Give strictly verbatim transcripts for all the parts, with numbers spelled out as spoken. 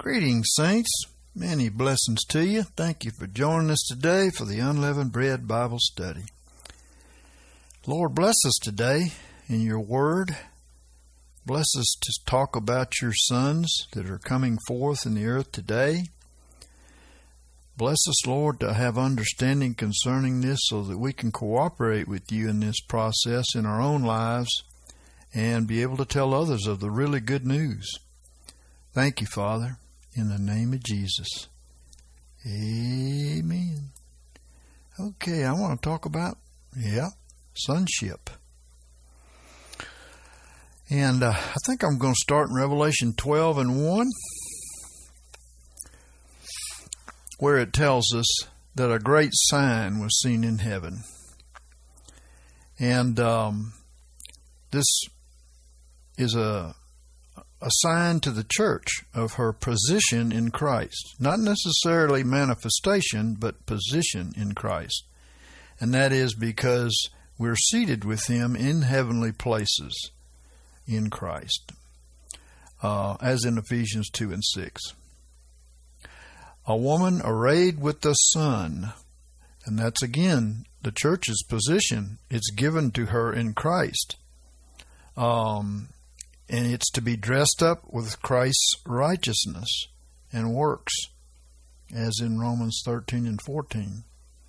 Greetings, saints. Many blessings to you. Thank you for joining us today for the Unleavened Bread Bible Study. Lord, bless us today in your word. Bless us to talk about your sons that are coming forth in the earth today. Bless us, Lord, to have understanding concerning this so that we can cooperate with you in this process in our own lives and be able to tell others of the really good news. Thank you, Father, in the name of Jesus. Amen. Okay, I want to talk about, yeah, sonship. And uh, I think I'm going to start in Revelation twelve and one, where it tells us that a great sign was seen in heaven. And um, this is a a sign to the church of her position in Christ. Not necessarily manifestation, but position in Christ. And that is because we're seated with him in heavenly places in Christ, uh, as in Ephesians two and six. A woman arrayed with the sun, and that's again the church's position. It's given to her in Christ. Um, and it's to be dressed up with Christ's righteousness and works, as in Romans thirteen and fourteen.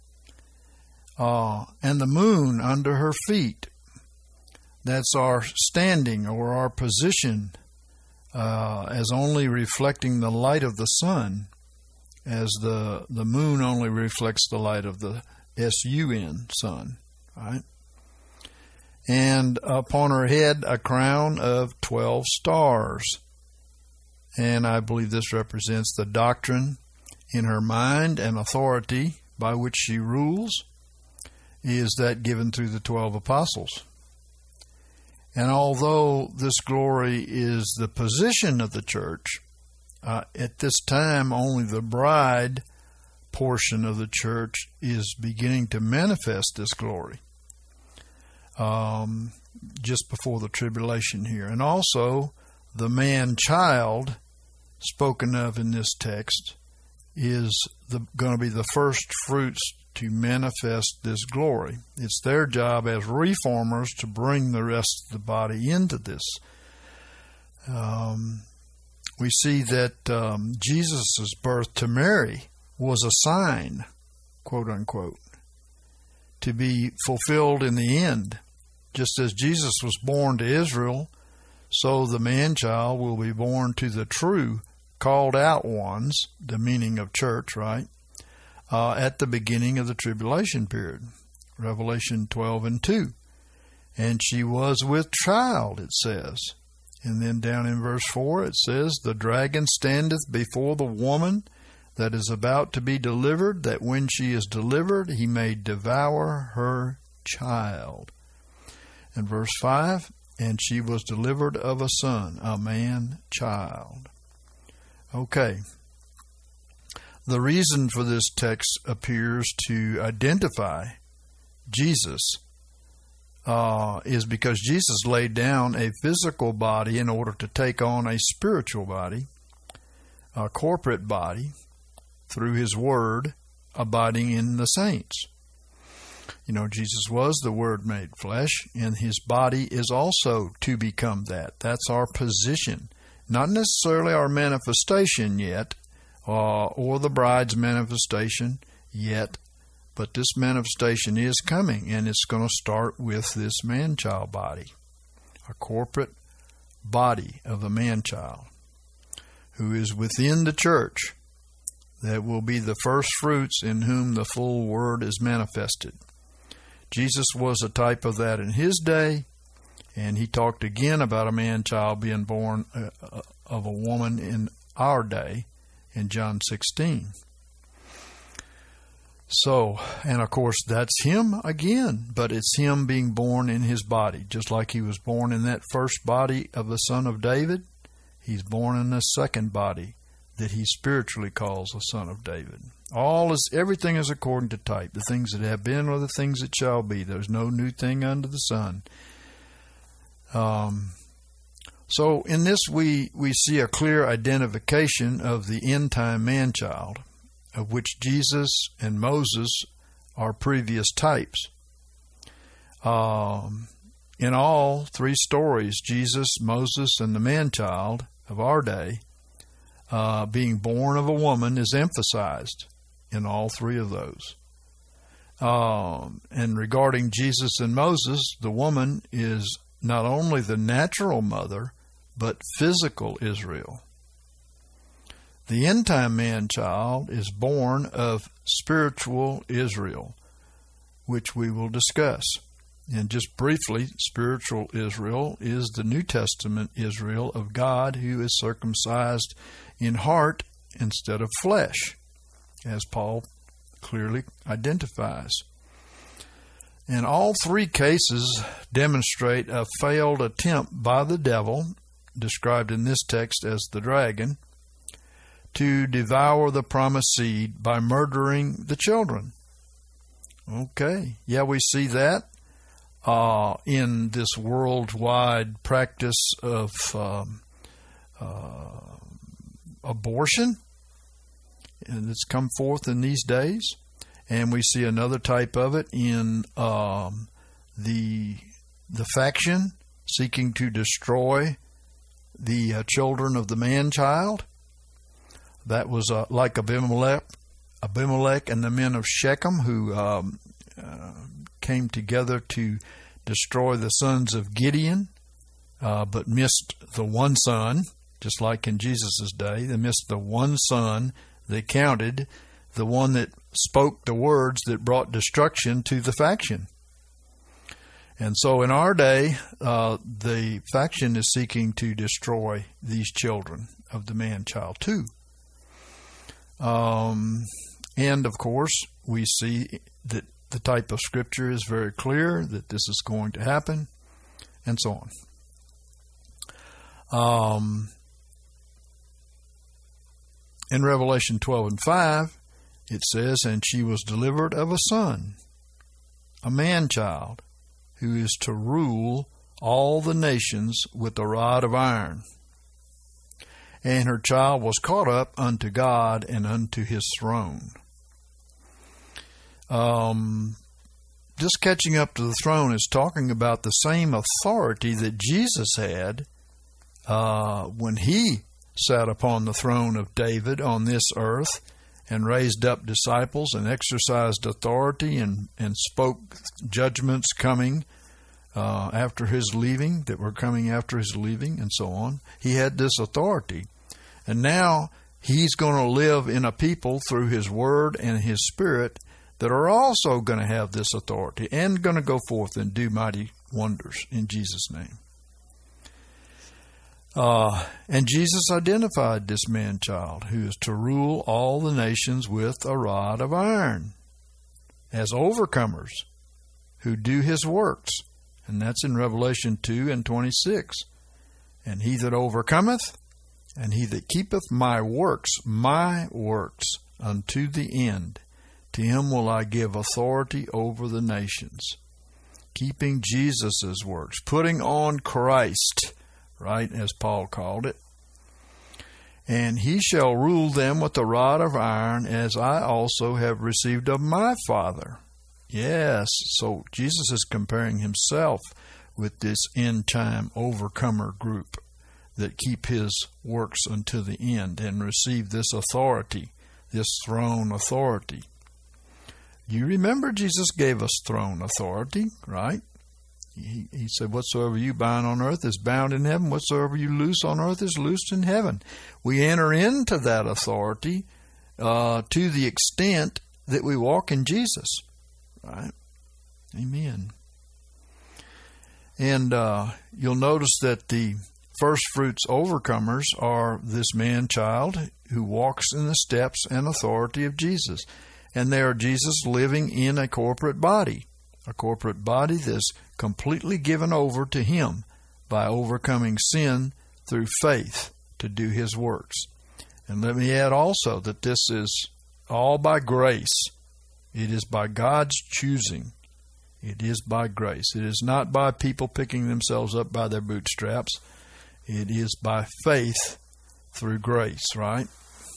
Uh, and the moon under her feet. That's our standing or our position uh, as only reflecting the light of the sun, as the, the moon only reflects the light of the S U N, sun, right? And upon her head a crown of twelve stars. And I believe this represents the doctrine in her mind and authority by which she rules, is that given through the twelve apostles. And although this glory is the position of the church, uh, at this time only the bride portion of the church is beginning to manifest this glory. Um, just before the tribulation here. And also, the man-child spoken of in this text is the, going to be the first fruits to manifest this glory. It's their job as reformers to bring the rest of the body into this. Um, we see that um, Jesus' birth to Mary was a sign, quote unquote, to be fulfilled in the end. Just as Jesus was born to Israel, so the man-child will be born to the true called out ones, the meaning of church, right, uh, at the beginning of the tribulation period. Revelation twelve and two. And she was with child, it says. And then down in verse four it says, the dragon standeth before the woman that is about to be delivered, that when she is delivered he may devour her child. And verse five, and she was delivered of a son, a man-child. Okay. The reason for this text appears to identify Jesus uh, is because Jesus laid down a physical body in order to take on a spiritual body, a corporate body, through his word abiding in the saints. You know, Jesus was the Word made flesh, and his body is also to become that. That's our position. Not necessarily our manifestation yet, uh, or the bride's manifestation yet, but this manifestation is coming, and it's going to start with this man-child body, a corporate body of a man-child who is within the church, that will be the first fruits in whom the full Word is manifested. Jesus was a type of that in his day, and he talked again about a man-child being born uh, of a woman in our day in John sixteen. So, and of course that's him again, but it's him being born in his body. Just like he was born in that first body of the son of David, he's born in the second body that he spiritually calls the son of David. All is, everything is according to type. The things that have been are the things that shall be. There's no new thing under the sun. Um, So in this we, we see a clear identification of the end-time man-child, of which Jesus and Moses are previous types. Um, in all three stories, Jesus, Moses, and the man-child of our day, uh, being born of a woman, is emphasized in all three of those. Um, and regarding Jesus and Moses, the woman is not only the natural mother, but physical Israel. The end-time man-child is born of spiritual Israel, which we will discuss. And just briefly, spiritual Israel is the New Testament Israel of God, who is circumcised in heart instead of flesh, as Paul clearly identifies. And all three cases demonstrate a failed attempt by the devil, described in this text as the dragon, to devour the promised seed by murdering the children. Okay, yeah, we see that uh, in this worldwide practice of um, uh, abortion, and it's come forth in these days. And we see another type of it in um, the the faction seeking to destroy the uh, children of the man-child. That was uh, like Abimelech, Abimelech and the men of Shechem, who um, uh, came together to destroy the sons of Gideon, uh, but missed the one son, just like in Jesus' day. They missed the one son they counted, the one that spoke the words that brought destruction to the faction. And so in our day, uh, the faction is seeking to destroy these children of the man-child too. Um, and of course, we see that the type of scripture is very clear that this is going to happen, and so on. Um, in Revelation twelve and five, it says, "And she was delivered of a son, a man-child, who is to rule all the nations with a rod of iron. And her child was caught up unto God and unto his throne." Um, just catching up to the throne is talking about the same authority that Jesus had uh, when he sat upon the throne of David on this earth and raised up disciples and exercised authority and, and spoke judgments coming uh, after his leaving, that were coming after his leaving, and so on. He had this authority. And now he's going to live in a people through his word and his spirit that are also going to have this authority and going to go forth and do mighty wonders in Jesus' name. Uh, and Jesus identified this man-child who is to rule all the nations with a rod of iron as overcomers who do his works. And that's in Revelation two and twenty-six. "And he that overcometh, and he that keepeth my works, my works, unto the end, to him will I give authority over the nations." Keeping Jesus' works, putting on Christ, right, as Paul called it. "And he shall rule them with a rod of iron, as I also have received of my Father." Yes, so Jesus is comparing himself with this end-time overcomer group that keep his works unto the end and receive this authority, this throne authority. You remember Jesus gave us throne authority, right? He, he said, "Whatsoever you bind on earth is bound in heaven. Whatsoever you loose on earth is loosed in heaven." We enter into that authority uh, to the extent that we walk in Jesus, right? Amen. And uh, you'll notice that the first fruits overcomers are this man-child who walks in the steps and authority of Jesus. And they are Jesus living in a corporate body, a corporate body that's completely given over to him by overcoming sin through faith to do his works. And let me add also that this is all by grace. It is by God's choosing. It is by grace. It is not by people picking themselves up by their bootstraps. It is by faith through grace, right?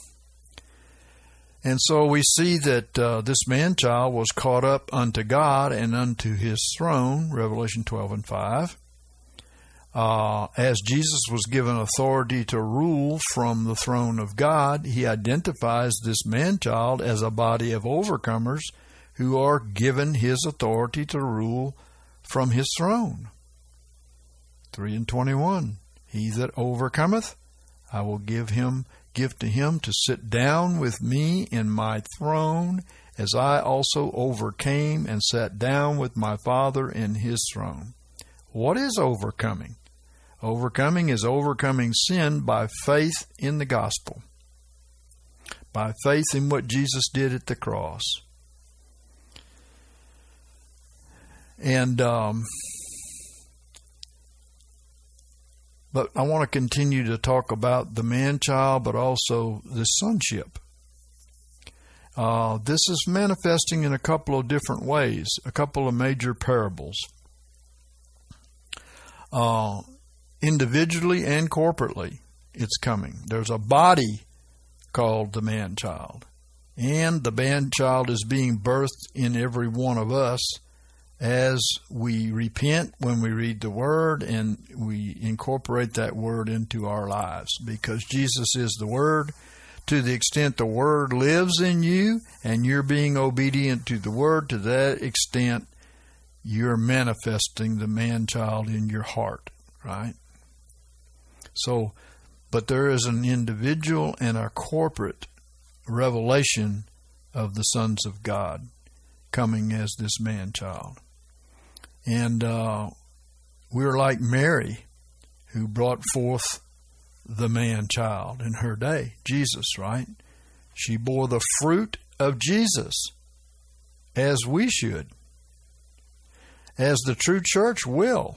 And so we see that uh, this man-child was caught up unto God and unto his throne, Revelation twelve and five. Uh, as Jesus was given authority to rule from the throne of God, he identifies this man-child as a body of overcomers who are given his authority to rule from his throne. three and twenty-one, he that overcometh, I will give him, give to him to sit down with me in my throne, as I also overcame and sat down with my Father in his throne. What is overcoming? Overcoming is overcoming sin by faith in the gospel, by faith in what Jesus did at the cross. And, um, but I want to continue to talk about the man-child, but also the sonship. Uh, this is manifesting in a couple of different ways, a couple of major parables. Uh, individually and corporately, it's coming. There's a body called the man-child, and the man-child is being birthed in every one of us as we repent when we read the Word and we incorporate that Word into our lives, because Jesus is the Word. To the extent the Word lives in you and you're being obedient to the Word, to that extent you're manifesting the man-child in your heart, right? So, but there is an individual and a corporate revelation of the sons of God coming as this man-child. And uh, we're like Mary, who brought forth the man-child in her day, Jesus, right? She bore the fruit of Jesus, as we should, as the true church will.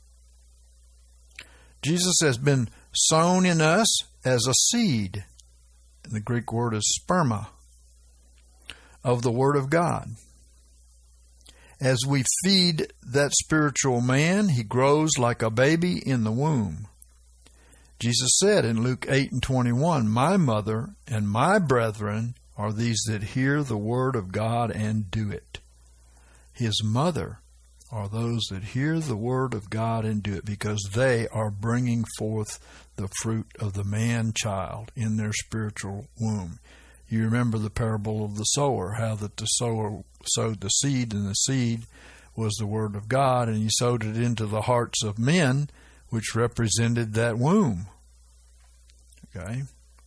Jesus has been sown in us as a seed, and the Greek word is sperma, of the Word of God. As we feed that spiritual man, he grows like a baby in the womb. Jesus said in Luke eight and twenty-one, my mother and my brethren are these that hear the word of God and do it. His mother are those that hear the word of God and do it, because they are bringing forth the fruit of the man-child in their spiritual womb. You remember the parable of the sower, how that the sower sowed the seed, and the seed was the Word of God, and he sowed it into the hearts of men, which represented that womb. Okay?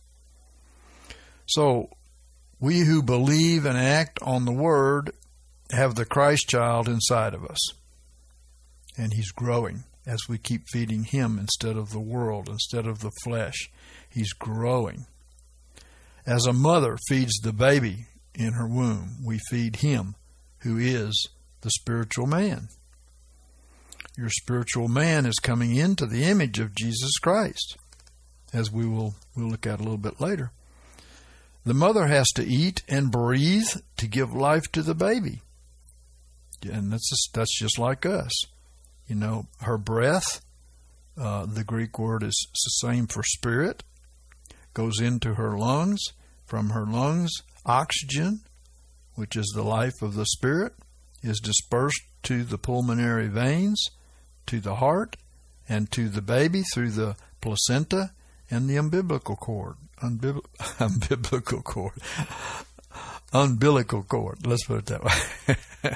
So, we who believe and act on the Word have the Christ child inside of us. And he's growing as we keep feeding him instead of the world, instead of the flesh. He's growing. As a mother feeds the baby in her womb, we feed him who is the spiritual man. Your spiritual man is coming into the image of Jesus Christ, as we will we'll look at a little bit later. The mother has to eat and breathe to give life to the baby. And that's just, that's just like us. You know, her breath, uh, the Greek word is the same for spirit, goes into her lungs. From her lungs, oxygen, which is the life of the spirit, is dispersed to the pulmonary veins, to the heart, and to the baby through the placenta and the umbilical cord. Unbib- umbilical cord. Umbilical cord. Let's put it that way.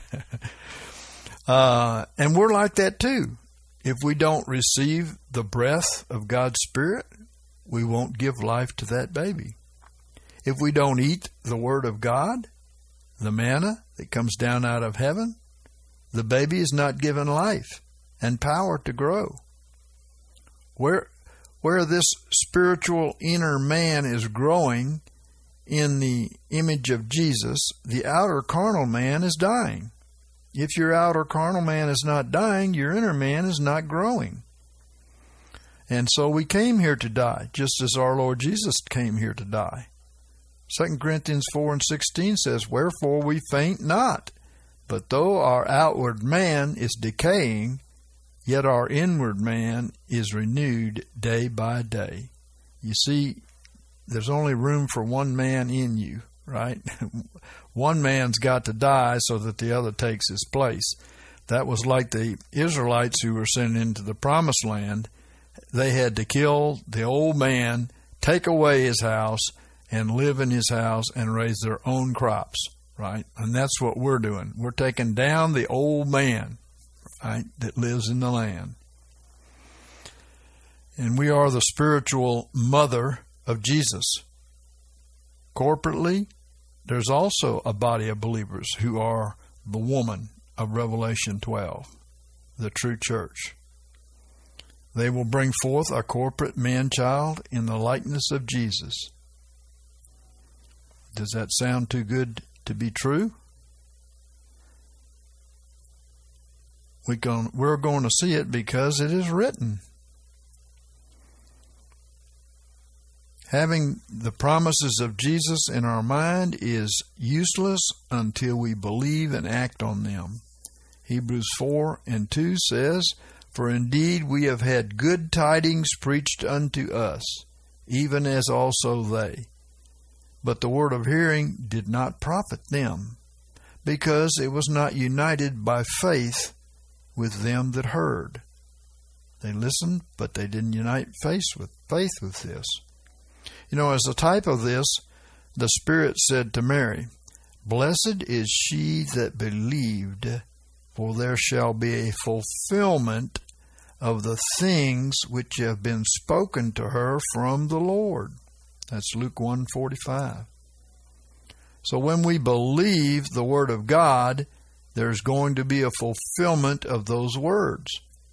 uh, and we're like that too. If we don't receive the breath of God's Spirit, we won't give life to that baby. If we don't eat the Word of God, the manna that comes down out of heaven, the baby is not given life and power to grow. Where, where this spiritual inner man is growing in the image of Jesus, the outer carnal man is dying. If your outer carnal man is not dying, your inner man is not growing. And so we came here to die, just as our Lord Jesus came here to die. Second Corinthians four and sixteen says, wherefore we faint not, but though our outward man is decaying, yet our inward man is renewed day by day. You see, there's only room for one man in you, right? One man's got to die so that the other takes his place. That was like the Israelites who were sent into the promised land. They had to kill the old man, take away his house, and live in his house and raise their own crops, right? And that's what we're doing. We're taking down the old man, right, that lives in the land. And we are the spiritual mother of Jesus. Corporately, there's also a body of believers who are the woman of Revelation twelve, the true church. They will bring forth a corporate man-child in the likeness of Jesus. Does that sound too good to be true? We can, we're going to see it because it is written. Having the promises of Jesus in our mind is useless until we believe and act on them. Hebrews four and two says, "For indeed we have had good tidings preached unto us, even as also they. But the word of hearing did not profit them, because it was not united by faith with them that heard." They listened, but they didn't unite faith with faith with this. You know, as a type of this, the Spirit said to Mary, "Blessed is she that believed, for there shall be a fulfillment of the things which have been spoken to her from the Lord." That's Luke one forty-five. So when we believe the Word of God, there's going to be a fulfillment of those words.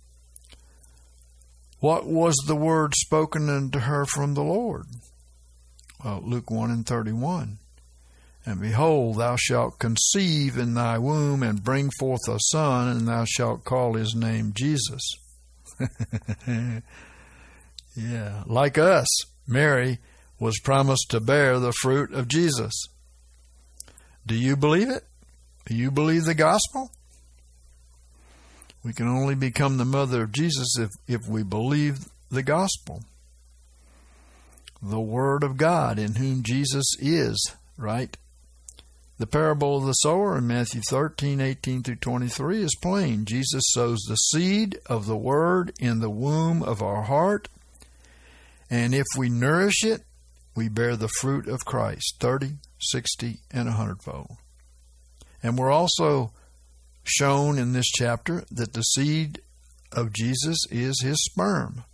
What was the word spoken unto her from the Lord? Well, Luke one and thirty-one. "And behold, thou shalt conceive in thy womb, and bring forth a son, and thou shalt call his name Jesus." Yeah, like us, Mary was promised to bear the fruit of Jesus. Do you believe it? Do you believe the gospel? We can only become the mother of Jesus if, if we believe the gospel. The Word of God, in whom Jesus is, right? The parable of the sower in Matthew thirteen, eighteen through twenty-three is plain. Jesus sows the seed of the Word in the womb of our heart, and if we nourish it, we bear the fruit of Christ, thirty, sixty, and a hundredfold. And we're also shown in this chapter that the seed of Jesus is his sperm,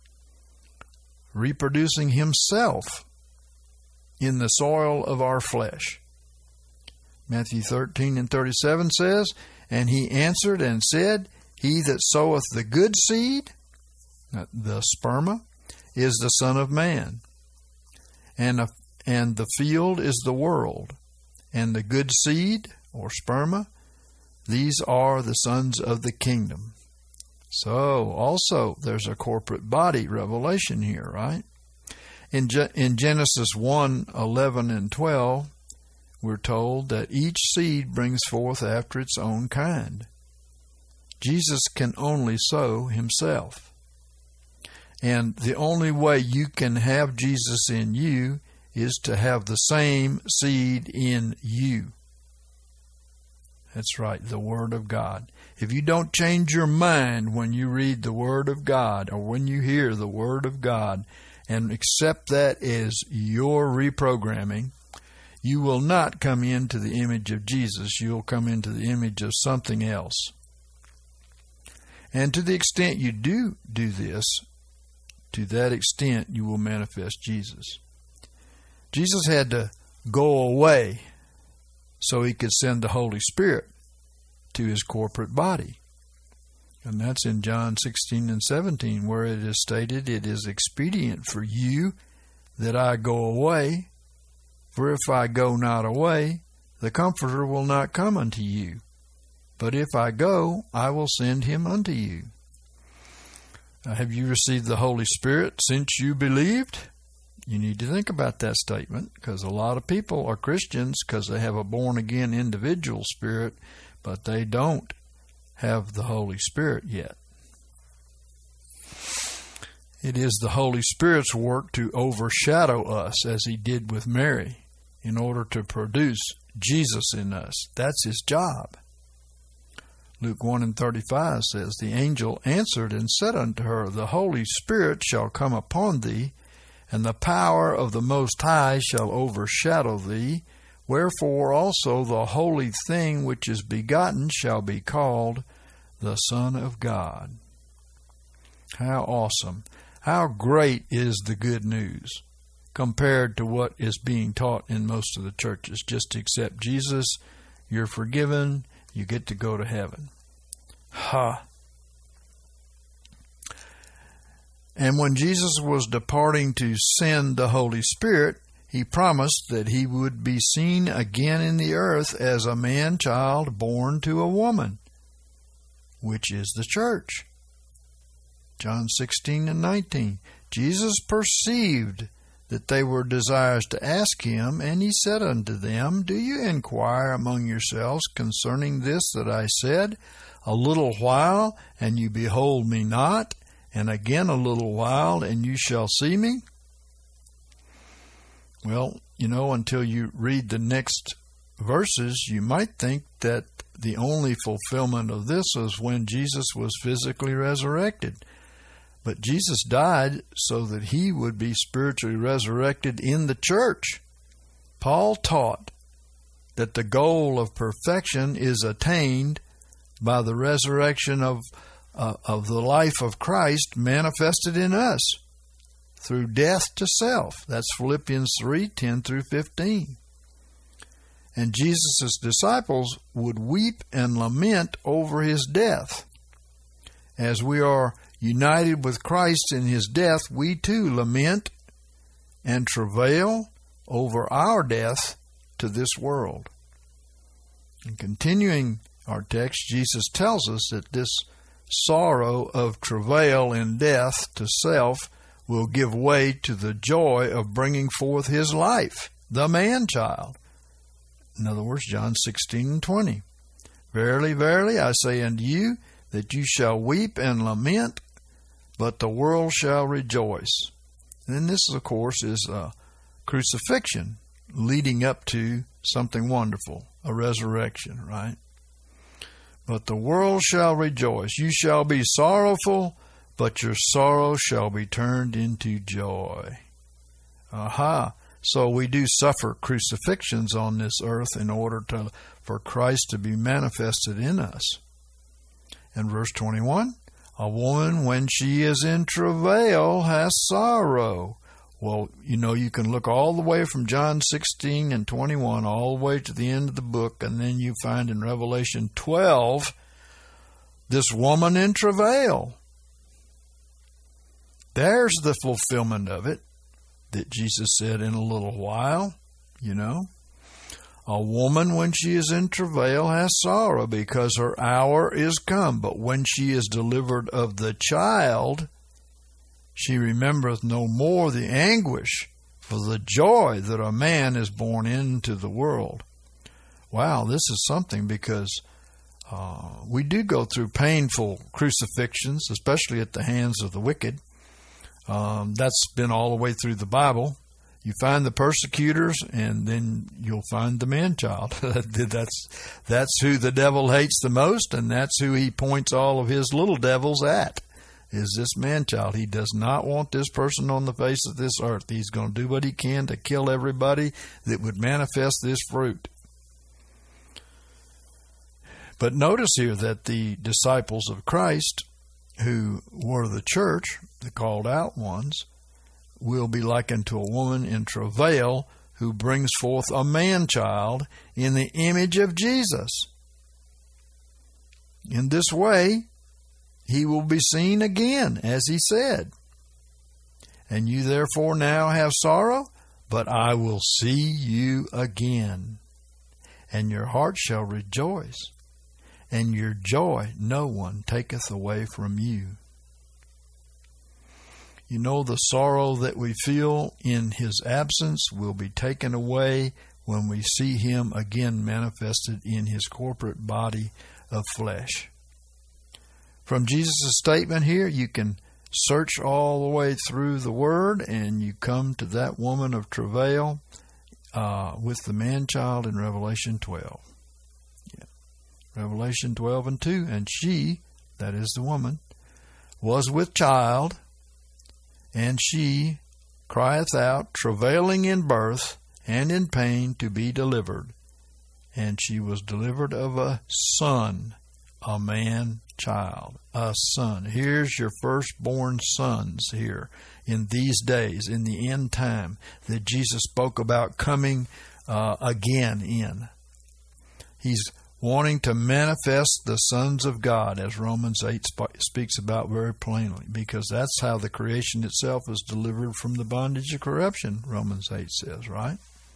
reproducing himself in the soil of our flesh. Matthew thirteen and thirty-seven says, "And he answered and said, He that soweth the good seed," the sperma, "is the Son of Man. And, a, and the field is the world. And the good seed, or sperma, these are the sons of the kingdom." So, also, there's a corporate body revelation here, right? In, Ge- in Genesis one, eleven, and twelve, we're told that each seed brings forth after its own kind. Jesus can only sow himself. And the only way you can have Jesus in you is to have the same seed in you. That's right, the Word of God. If you don't change your mind when you read the Word of God or when you hear the Word of God and accept that as your reprogramming, you will not come into the image of Jesus. You'll come into the image of something else. And to the extent you do do this, to that extent you will manifest Jesus. Jesus had to go away so he could send the Holy Spirit to his corporate body. And that's in John sixteen and seventeen, where it is stated, "It is expedient for you that I go away, for if I go not away, the Comforter will not come unto you. But if I go, I will send him unto you." Uh, have you received the Holy Spirit since you believed? You need to think about that statement, because a lot of people are Christians because they have a born-again individual spirit, but they don't have the Holy Spirit yet. It is the Holy Spirit's work to overshadow us, as he did with Mary, in order to produce Jesus in us. That's his job. Luke one and thirty-five says, the angel answered and said unto her, the Holy Spirit shall come upon thee, and the power of the Most High shall overshadow thee. Wherefore also the holy thing which is begotten shall be called the Son of God. How awesome. How great is the good news compared to what is being taught in most of the churches. Just accept Jesus, you're forgiven, you get to go to heaven. Ha! And when Jesus was departing to send the Holy Spirit, he promised that he would be seen again in the earth as a man-child born to a woman, which is the church. John sixteen and nineteen. Jesus perceived that they were desirous to ask him, and he said unto them, do you inquire among yourselves concerning this that I said, a little while, and you behold me not, and again a little while, and you shall see me? Well, you know, until you read the next verses, you might think that the only fulfillment of this was when Jesus was physically resurrected. But Jesus died so that he would be spiritually resurrected in the church. Paul taught that the goal of perfection is attained by the resurrection of, uh, of the life of Christ manifested in us through death to self. That's Philippians three, ten through fifteen. And Jesus' disciples would weep and lament over his death. As we are united with Christ in his death, we too lament and travail over our death to this world. And continuing our text, Jesus tells us that this sorrow of travail in death to self will give way to the joy of bringing forth his life, the man-child. In other words, John sixteen and twenty. Verily, verily, I say unto you, that you shall weep and lament, but the world shall rejoice. And this, of course, is a crucifixion leading up to something wonderful, a resurrection, right? But the world shall rejoice. You shall be sorrowful, but your sorrow shall be turned into joy. Aha! So we do suffer crucifixions on this earth in order to for Christ to be manifested in us. And verse twenty-one, a woman, when she is in travail, has sorrow. Well, you know, you can look all the way from John sixteen and twenty-one all the way to the end of the book, and then you find in Revelation twelve this woman in travail. There's the fulfillment of it that Jesus said in a little while, you know. A woman, when she is in travail, has sorrow, because her hour is come. But when she is delivered of the child, she remembereth no more the anguish for the joy that a man is born into the world. Wow, this is something, because uh, we do go through painful crucifixions, especially at the hands of the wicked. Um, that's been all the way through the Bible. You find the persecutors, and then you'll find the man-child. that's that's who the devil hates the most, and that's who he points all of his little devils at, is this man-child. He does not want this person on the face of this earth. He's going to do what he can to kill everybody that would manifest this fruit. But notice here that the disciples of Christ, who were the church, the called out ones, will be likened to a woman in travail who brings forth a man-child in the image of Jesus. In this way, he will be seen again, as he said. And you therefore now have sorrow, but I will see you again, and your heart shall rejoice, and your joy no one taketh away from you. You know, the sorrow that we feel in his absence will be taken away when we see him again manifested in his corporate body of flesh. From Jesus' statement here, you can search all the way through the Word, and you come to that woman of travail uh, with the man-child in Revelation twelve. Yeah. Revelation twelve and two. And she, that is the woman, was with child, and she crieth out, travailing in birth and in pain to be delivered. And she was delivered of a son, a man child, a son. Here's your firstborn sons here in these days, in the end time that Jesus spoke about coming uh, again in. He's wanting to manifest the sons of God, as Romans eight sp- speaks about very plainly, because that's how the creation itself is delivered from the bondage of corruption, Romans eight says, right?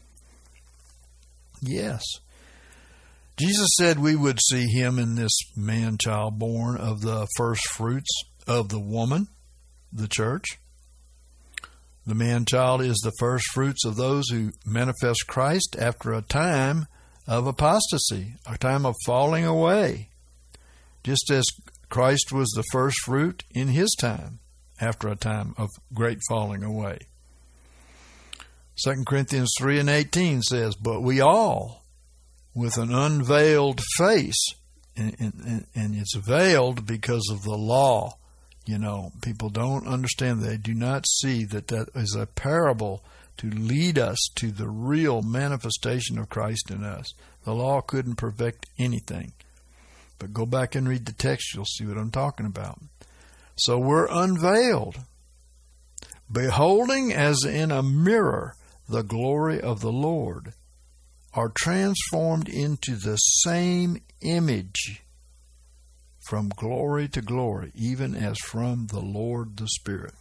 Yes. Jesus said we would see him in this man-child born of the first fruits of the woman, the church. The man-child is the first fruits of those who manifest Christ after a time of apostasy, a time of falling away, just as Christ was the first fruit in his time after a time of great falling away. Second Corinthians three and eighteen says, but we all, with an unveiled face, and, and, and it's veiled because of the law. You know, people don't understand. They do not see that that is a parable to lead us to the real manifestation of Christ in us. The law couldn't perfect anything. But go back and read the text. You'll see what I'm talking about. So we're unveiled, beholding as in a mirror the glory of the Lord, are transformed into the same image from glory to glory, even as from the Lord the Spirit.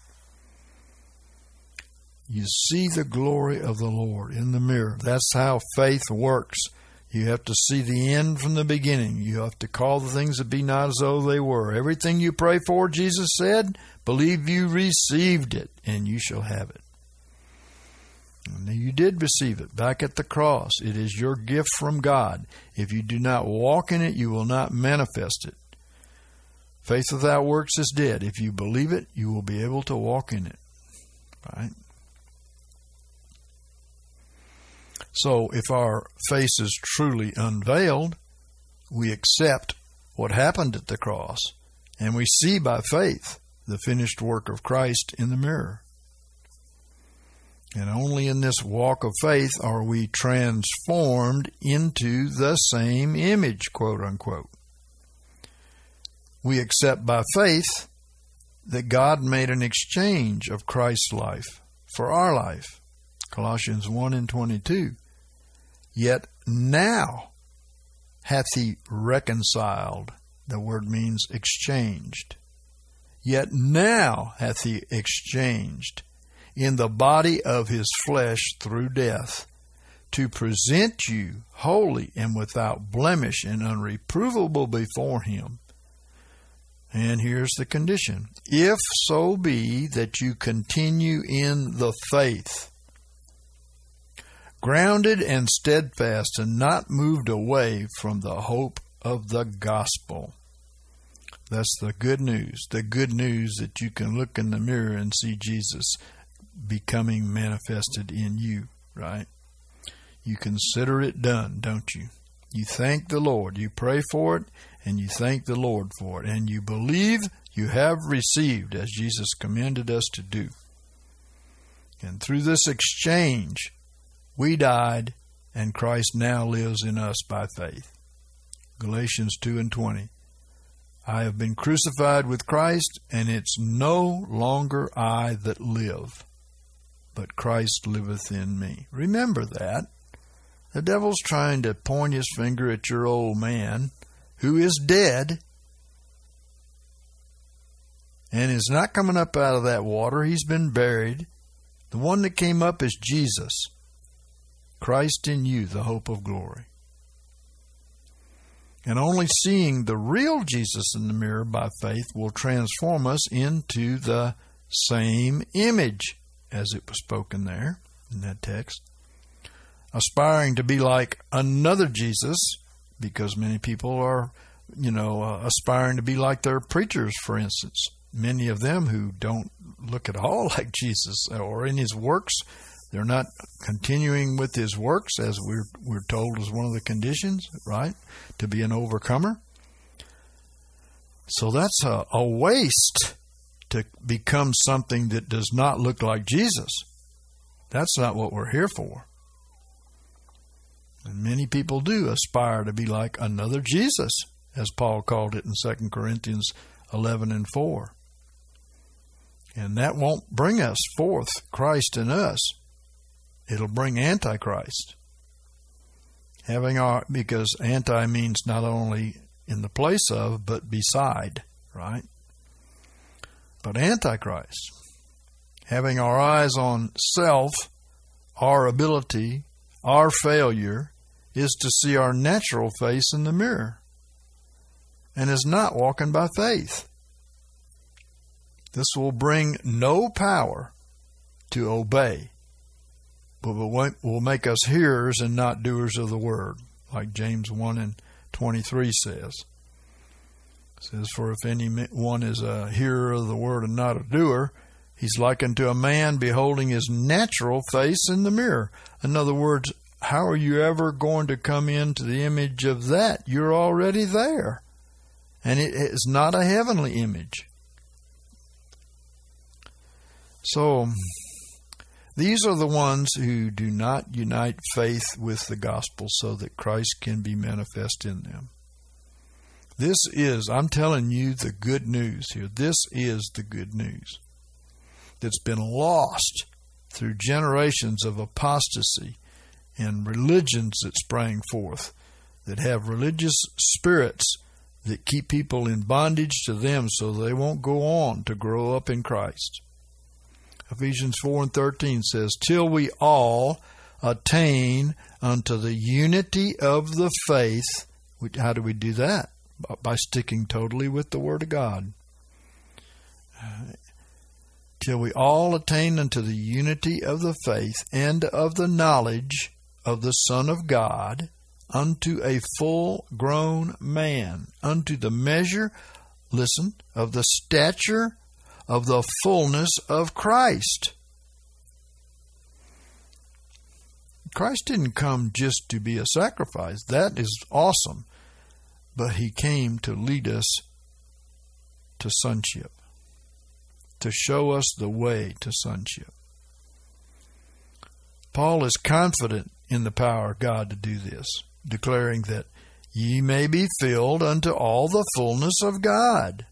You see the glory of the Lord in the mirror. That's how faith works. You have to see the end from the beginning. You have to call the things that be not as though they were. Everything you pray for, Jesus said, believe you received it, and you shall have it. And you did receive it back at the cross. It is your gift from God. If you do not walk in it, you will not manifest it. Faith without works is dead. If you believe it, you will be able to walk in it. Right? So if our face is truly unveiled, we accept what happened at the cross, and we see by faith the finished work of Christ in the mirror. And only in this walk of faith are we transformed into the same image, quote unquote. We accept by faith that God made an exchange of Christ's life for our life. Colossians one and twenty-two. Yet now hath he reconciled. The word means exchanged. Yet now hath he exchanged in the body of his flesh through death, to present you holy and without blemish and unreprovable before him. And here's the condition. If so be that you continue in the faith, grounded and steadfast, and not moved away from the hope of the gospel. That's the good news. The good news that you can look in the mirror and see Jesus becoming manifested in you, right? You consider it done, don't you? You thank the Lord. You pray for it, and you thank the Lord for it. And you believe you have received, as Jesus commanded us to do. And through this exchange, we died, and Christ now lives in us by faith. Galatians two and twenty. I have been crucified with Christ, and it's no longer I that live, but Christ liveth in me. Remember that. The devil's trying to point his finger at your old man, who is dead, and is not coming up out of that water. He's been buried. The one that came up is Jesus. Christ in you, the hope of glory. And only seeing the real Jesus in the mirror by faith will transform us into the same image, as it was spoken there in that text. Aspiring to be like another Jesus, because many people are, you know, uh, aspiring to be like their preachers, for instance. many of them who don't look at all like Jesus or in his works. They're not continuing with his works, as we're we're told is one of the conditions, right, to be an overcomer. So that's a, a waste to become something that does not look like Jesus. That's not what we're here for. And many people do aspire to be like another Jesus, as Paul called it in Second Corinthians eleven and four. And that won't bring us forth Christ in us. It'll bring Antichrist. Having our, because anti means not only in the place of, but beside, right? But Antichrist. Having our eyes on self, our ability, our failure, is to see our natural face in the mirror, and is not walking by faith. This will bring no power to obey, but will make us hearers and not doers of the word, like James one and twenty-three says. It says, for if anyone is a hearer of the word and not a doer, he's likened to a man beholding his natural face in the mirror. In other words, how are you ever going to come into the image of that? You're already there. And it is not a heavenly image. So, these are the ones who do not unite faith with the gospel so that Christ can be manifest in them. This is, I'm telling you, the good news here. This is the good news that's been lost through generations of apostasy and religions that sprang forth, that have religious spirits that keep people in bondage to them so they won't go on to grow up in Christ. Ephesians four and thirteen says, till we all attain unto the unity of the faith. How do we do that? By sticking totally with the Word of God. Till we all attain unto the unity of the faith and of the knowledge of the Son of God, unto a full-grown man, unto the measure, listen, of the stature of the fullness of Christ. Christ didn't come just to be a sacrifice. That is awesome. But he came to lead us to sonship, to show us the way to sonship. Paul is confident in the power of God to do this, declaring that ye may be filled unto all the fullness of God.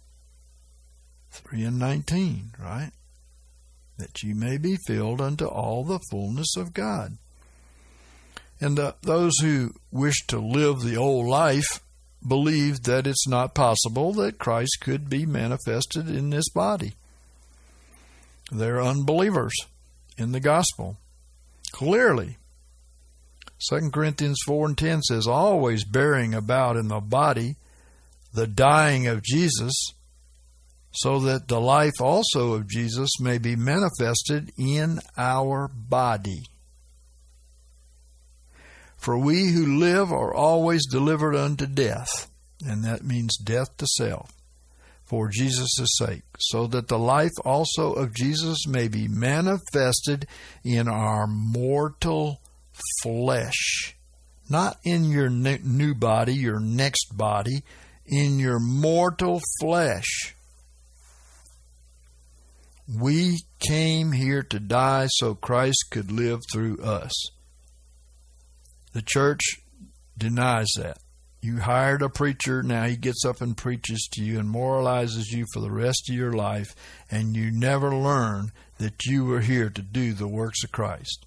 three and nineteen, right? That ye may be filled unto all the fullness of God. And the, those who wish to live the old life believe that it's not possible that Christ could be manifested in this body. They're unbelievers in the gospel. Clearly, Second Corinthians four and ten says, always bearing about in the body the dying of Jesus, so that the life also of Jesus may be manifested in our body. For we who live are always delivered unto death, and that means death to self, for Jesus' sake, so that the life also of Jesus may be manifested in our mortal flesh. Not in your new body, your next body, in your mortal flesh. We came here to die so Christ could live through us. The church denies that. You hired a preacher, now he gets up and preaches to you and moralizes you for the rest of your life, and you never learn that you were here to do the works of Christ.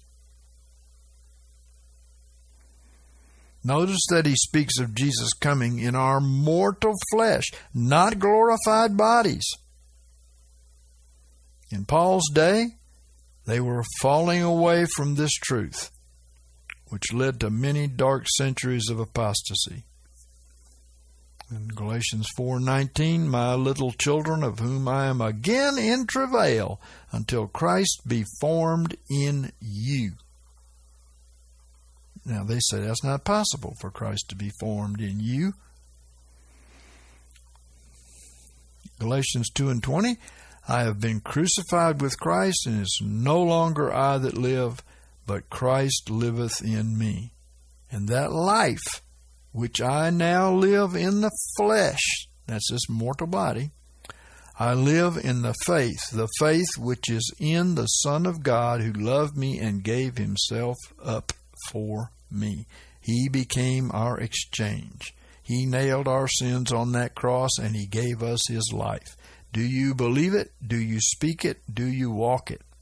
Notice that he speaks of Jesus coming in our mortal flesh, not glorified bodies. In Paul's day, they were falling away from this truth, which led to many dark centuries of apostasy. In Galatians four nineteen, my little children, of whom I am again in travail, until Christ be formed in you. Now they say that's not possible for Christ to be formed in you. Galatians two and twenty, I have been crucified with Christ, and it is no longer I that live, but Christ liveth in me. And that life which I now live in the flesh, that's this mortal body, I live in the faith, the faith which is in the Son of God, who loved me and gave himself up for me. He became our exchange. He nailed our sins on that cross, and he gave us his life. Do you believe it? Do you speak it? Do you walk it?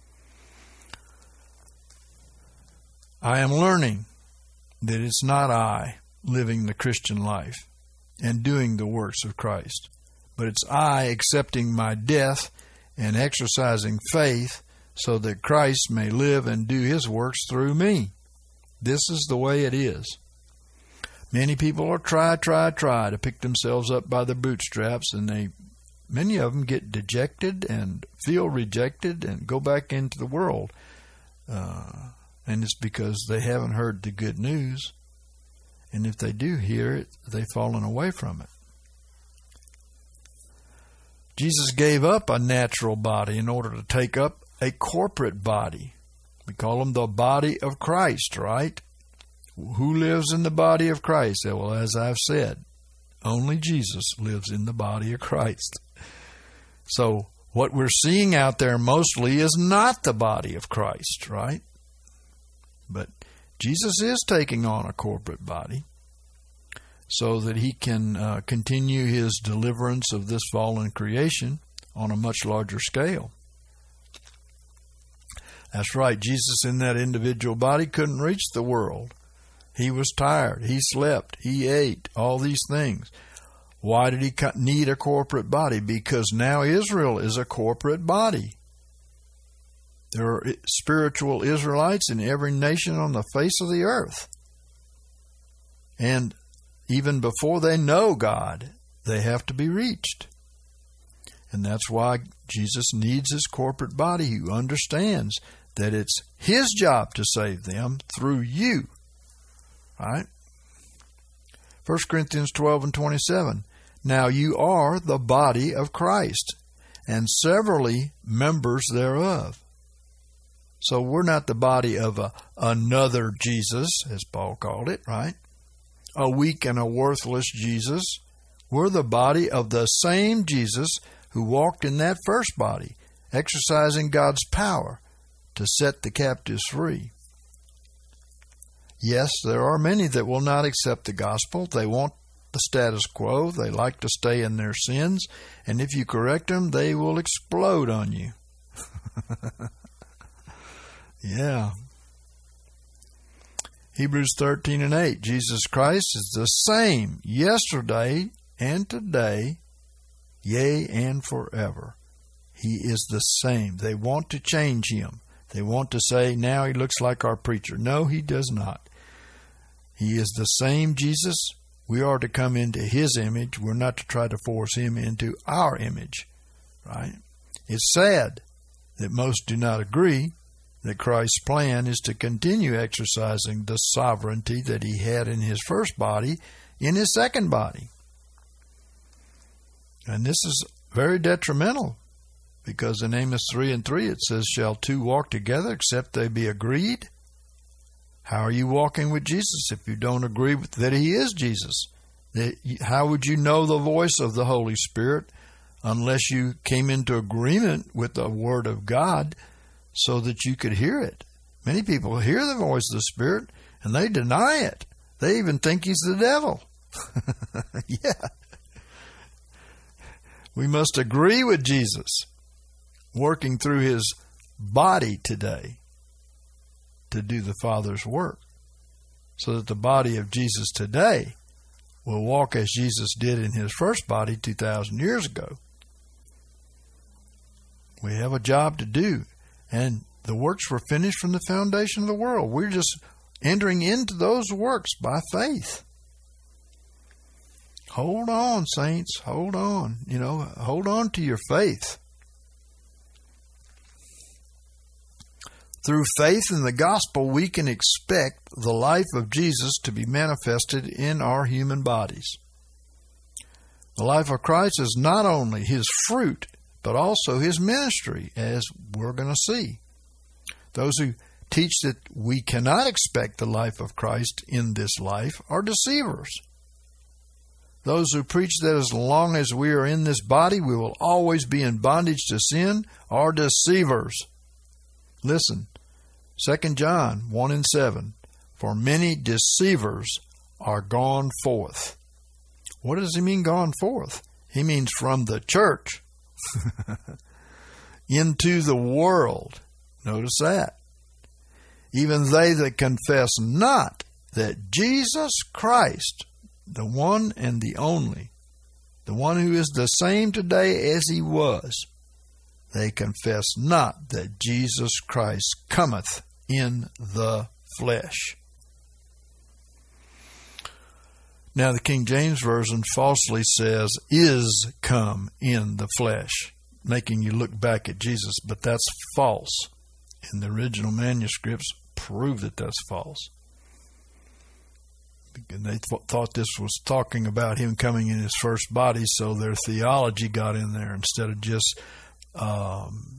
I am learning that it's not I living the Christian life and doing the works of Christ, but it's I accepting my death and exercising faith so that Christ may live and do his works through me. This is the way it is. Many people are try, try, try to pick themselves up by their bootstraps, and they, many of them get dejected and feel rejected and go back into the world. Uh, and it's because they haven't heard the good news. And if they do hear it, they've fallen away from it. Jesus gave up a natural body in order to take up a corporate body. We call them the body of Christ, right? Who lives in the body of Christ? Well, as I've said, only Jesus lives in the body of Christ. So what we're seeing out there mostly is not the body of Christ, right? But Jesus is taking on a corporate body so that he can uh, continue his deliverance of this fallen creation on a much larger scale. That's right. Jesus in that individual body couldn't reach the world. He was tired. He slept. He ate. All these things. Why did he need a corporate body? Because now Israel is a corporate body. There are spiritual Israelites in every nation on the face of the earth. And even before they know God, they have to be reached. And that's why Jesus needs his corporate body who understands that it's his job to save them through you. Right? First Corinthians twelve and twenty-seven. Now you are the body of Christ, and severally members thereof. So we're not the body of a, another Jesus, as Paul called it, right? A weak and a worthless Jesus. We're the body of the same Jesus who walked in that first body, exercising God's power to set the captives free. Yes, there are many that will not accept the gospel. They want the status quo. They like to stay in their sins. And if you correct them, they will explode on you. Yeah. Hebrews thirteen and eight. Jesus Christ is the same yesterday and today, yea, and forever. He is the same. They want to change him. They want to say, now he looks like our preacher. No, he does not. He is the same Jesus. We are to come into his image. We're not to try to force him into our image, right? It's sad that most do not agree that Christ's plan is to continue exercising the sovereignty that he had in his first body in his second body. And this is very detrimental, because in Amos three and three it says, shall two walk together except they be agreed? How are you walking with Jesus if you don't agree with that he is Jesus? How would you know the voice of the Holy Spirit unless you came into agreement with the Word of God so that you could hear it? Many people hear the voice of the Spirit and they deny it. They even think he's the devil. Yeah. We must agree with Jesus, working through his body today to do the Father's work, so that the body of Jesus today will walk as Jesus did in his first body two thousand years ago. We have a job to do, and the works were finished from the foundation of the world. We're just entering into those works by faith. Hold on, saints. Hold on. You know, hold on to your faith. Through faith in the gospel, we can expect the life of Jesus to be manifested in our human bodies. The life of Christ is not only his fruit, but also his ministry, as we're going to see. Those who teach that we cannot expect the life of Christ in this life are deceivers. Those who preach that as long as we are in this body, we will always be in bondage to sin are deceivers. Listen, Second John one and seven, for many deceivers are gone forth. What does he mean, gone forth? He means from the church into the world. Notice that. Even they that confess not that Jesus Christ, the one and the only, the one who is the same today as he was, they confess not that Jesus Christ cometh in the flesh. Now the King James Version falsely says, is come in the flesh, making you look back at Jesus, but that's false. And the original manuscripts prove that that's false. And they th- thought this was talking about him coming in his first body, so their theology got in there instead of just um,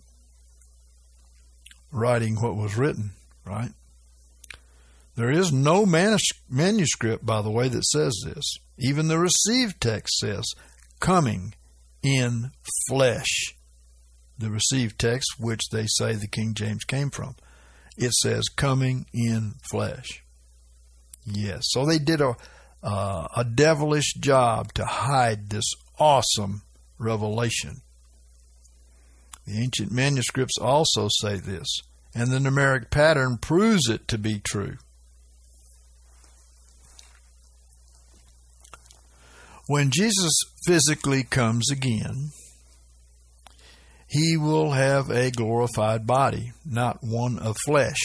writing what was written, right? There is no manus- manuscript, by the way, that says this. Even the received text says, coming in flesh. The received text, which they say the King James came from. It says, coming in flesh. Yes, so they did a, uh, a devilish job to hide this awesome revelation. The ancient manuscripts also say this, and the numeric pattern proves it to be true. When Jesus physically comes again, he will have a glorified body, not one of flesh.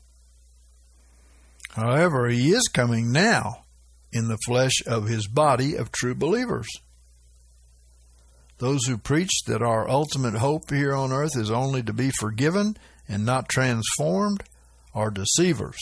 However, he is coming now in the flesh of his body of true believers. Those who preach that our ultimate hope here on earth is only to be forgiven and not transformed are deceivers.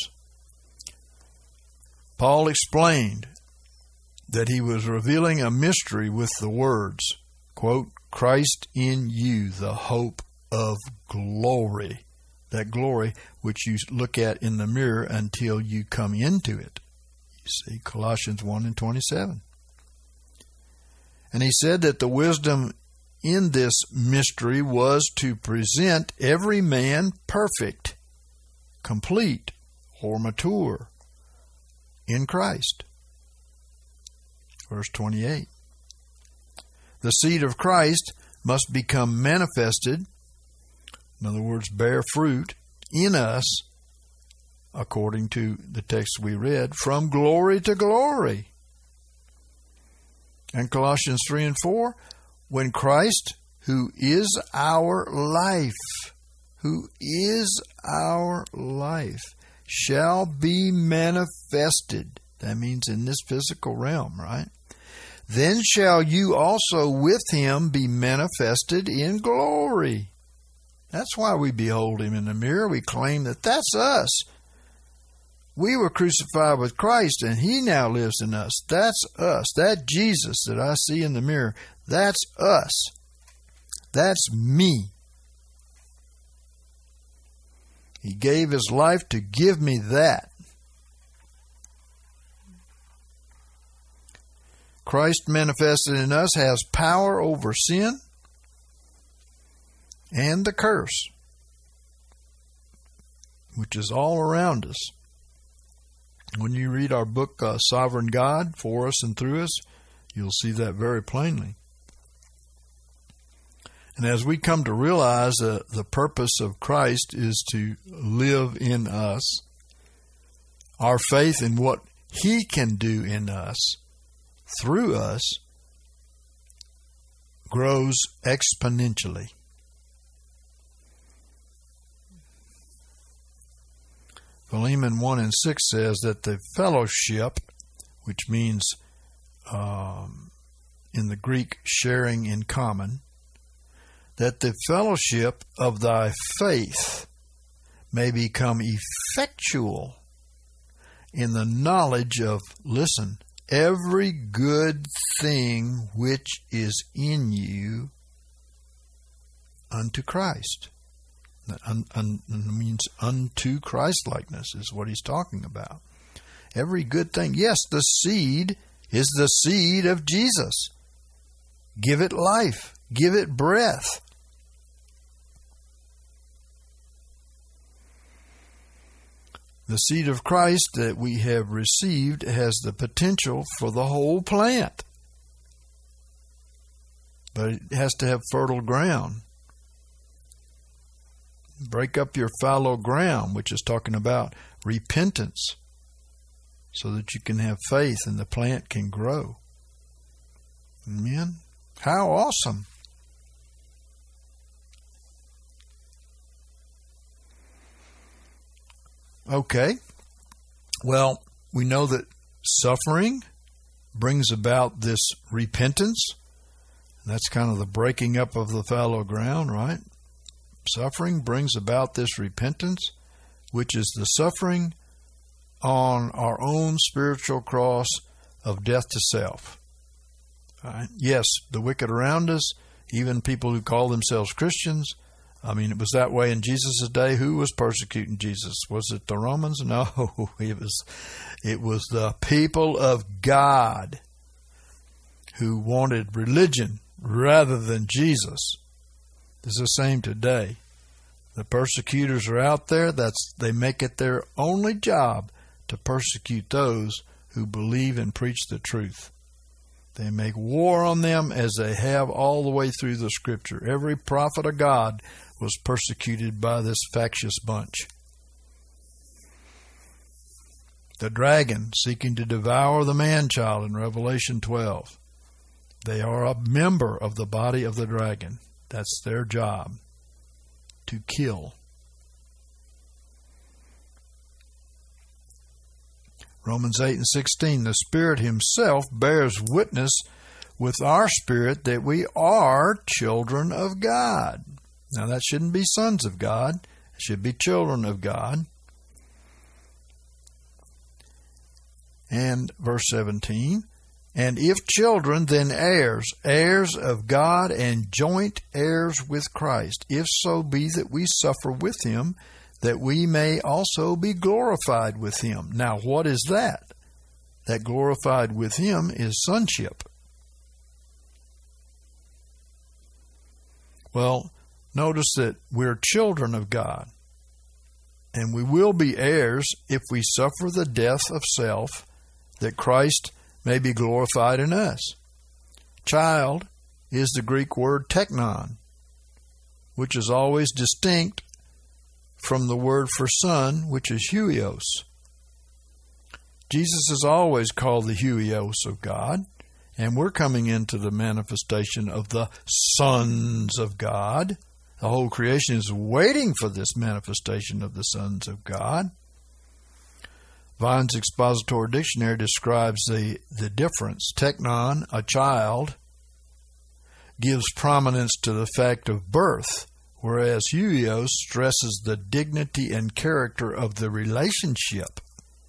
Paul explained that he was revealing a mystery with the words, quote, Christ in you, the hope of glory. That glory which you look at in the mirror until you come into it. You see, Colossians one and twenty-seven. And he said that the wisdom in this mystery was to present every man perfect, complete, or mature in Christ. Verse twenty-eight. The seed of Christ must become manifested, in other words, bear fruit, in us, according to the text we read, from glory to glory. And Colossians three and four, when Christ, who is our life, who is our life, shall be manifested. That means in this physical realm, right? Then shall you also with him be manifested in glory. That's why we behold him in the mirror. We claim that that's us. We were crucified with Christ, and he now lives in us. That's us. That Jesus that I see in the mirror, that's us. That's me. He gave his life to give me that. Christ manifested in us has power over sin and the curse, which is all around us. When you read our book, uh, Sovereign God, For Us and Through Us, you'll see that very plainly. And as we come to realize uh, the purpose of Christ is to live in us, our faith in what he can do in us, through us, grows exponentially. Philemon one and six says that the fellowship, which means um, in the Greek sharing in common, that the fellowship of thy faith may become effectual in the knowledge of, listen, every good thing which is in you unto Christ. That un, un, means unto Christ-likeness is what he's talking about. Every good thing. Yes, the seed is the seed of Jesus. Give it life. Give it breath. The seed of Christ that we have received has the potential for the whole plant. But it has to have fertile ground. Break up your fallow ground, which is talking about repentance, so that you can have faith and the plant can grow. Amen? How awesome! Okay, well, we know that suffering brings about this repentance. That's kind of the breaking up of the fallow ground, right? Suffering brings about this repentance, which is the suffering on our own spiritual cross of death to self. All right? Yes, the wicked around us, even people who call themselves Christians, I mean, it was that way in Jesus' day. Who was persecuting Jesus? Was it the Romans? No, it was, it was the people of God who wanted religion rather than Jesus. It's the same today. The persecutors are out there. That's they make it their only job to persecute those who believe and preach the truth. They make war on them as they have all the way through the Scripture. Every prophet of God was persecuted by this factious bunch. The dragon seeking to devour the man-child in Revelation twelve. They are a member of the body of the dragon. That's their job, to kill. Romans eight and sixteen, the Spirit Himself bears witness with our spirit that we are children of God. Now that shouldn't be sons of God. It should be children of God. And verse seventeen, and if children, then heirs, heirs of God and joint heirs with Christ, if so be that we suffer with Him, that we may also be glorified with Him. Now, what is that? That glorified with Him is sonship. Well, notice that we're children of God, and we will be heirs if we suffer the death of self, that Christ may be glorified in us. Child is the Greek word teknon, which is always distinct from the word for son, which is huios. Jesus is always called the huios of God, and we're coming into the manifestation of the sons of God. The whole creation is waiting for this manifestation of the sons of God. Vine's Expository Dictionary describes the, the difference. Teknon, a child, gives prominence to the fact of birth, whereas huios stresses the dignity and character of the relationship.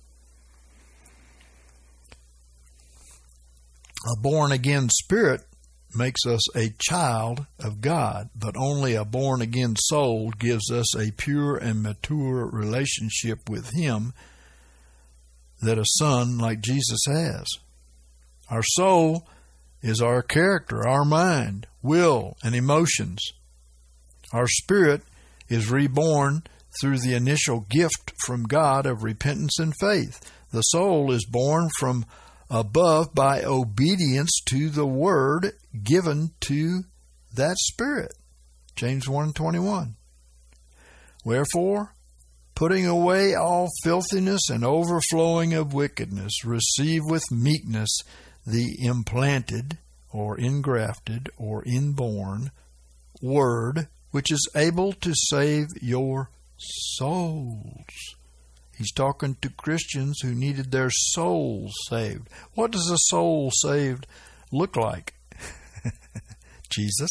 A born-again spirit makes us a child of God, but only a born-again soul gives us a pure and mature relationship with Him that a son like Jesus has. Our soul is our character, our mind, will, and emotions. Our spirit is reborn through the initial gift from God of repentance and faith. The soul is born from above by obedience to the word given to that spirit. James one and twenty-one. Wherefore, putting away all filthiness and overflowing of wickedness, receive with meekness the implanted or engrafted or inborn word, which is able to save your souls. He's talking to Christians who needed their souls saved. What does a soul saved look like? Jesus.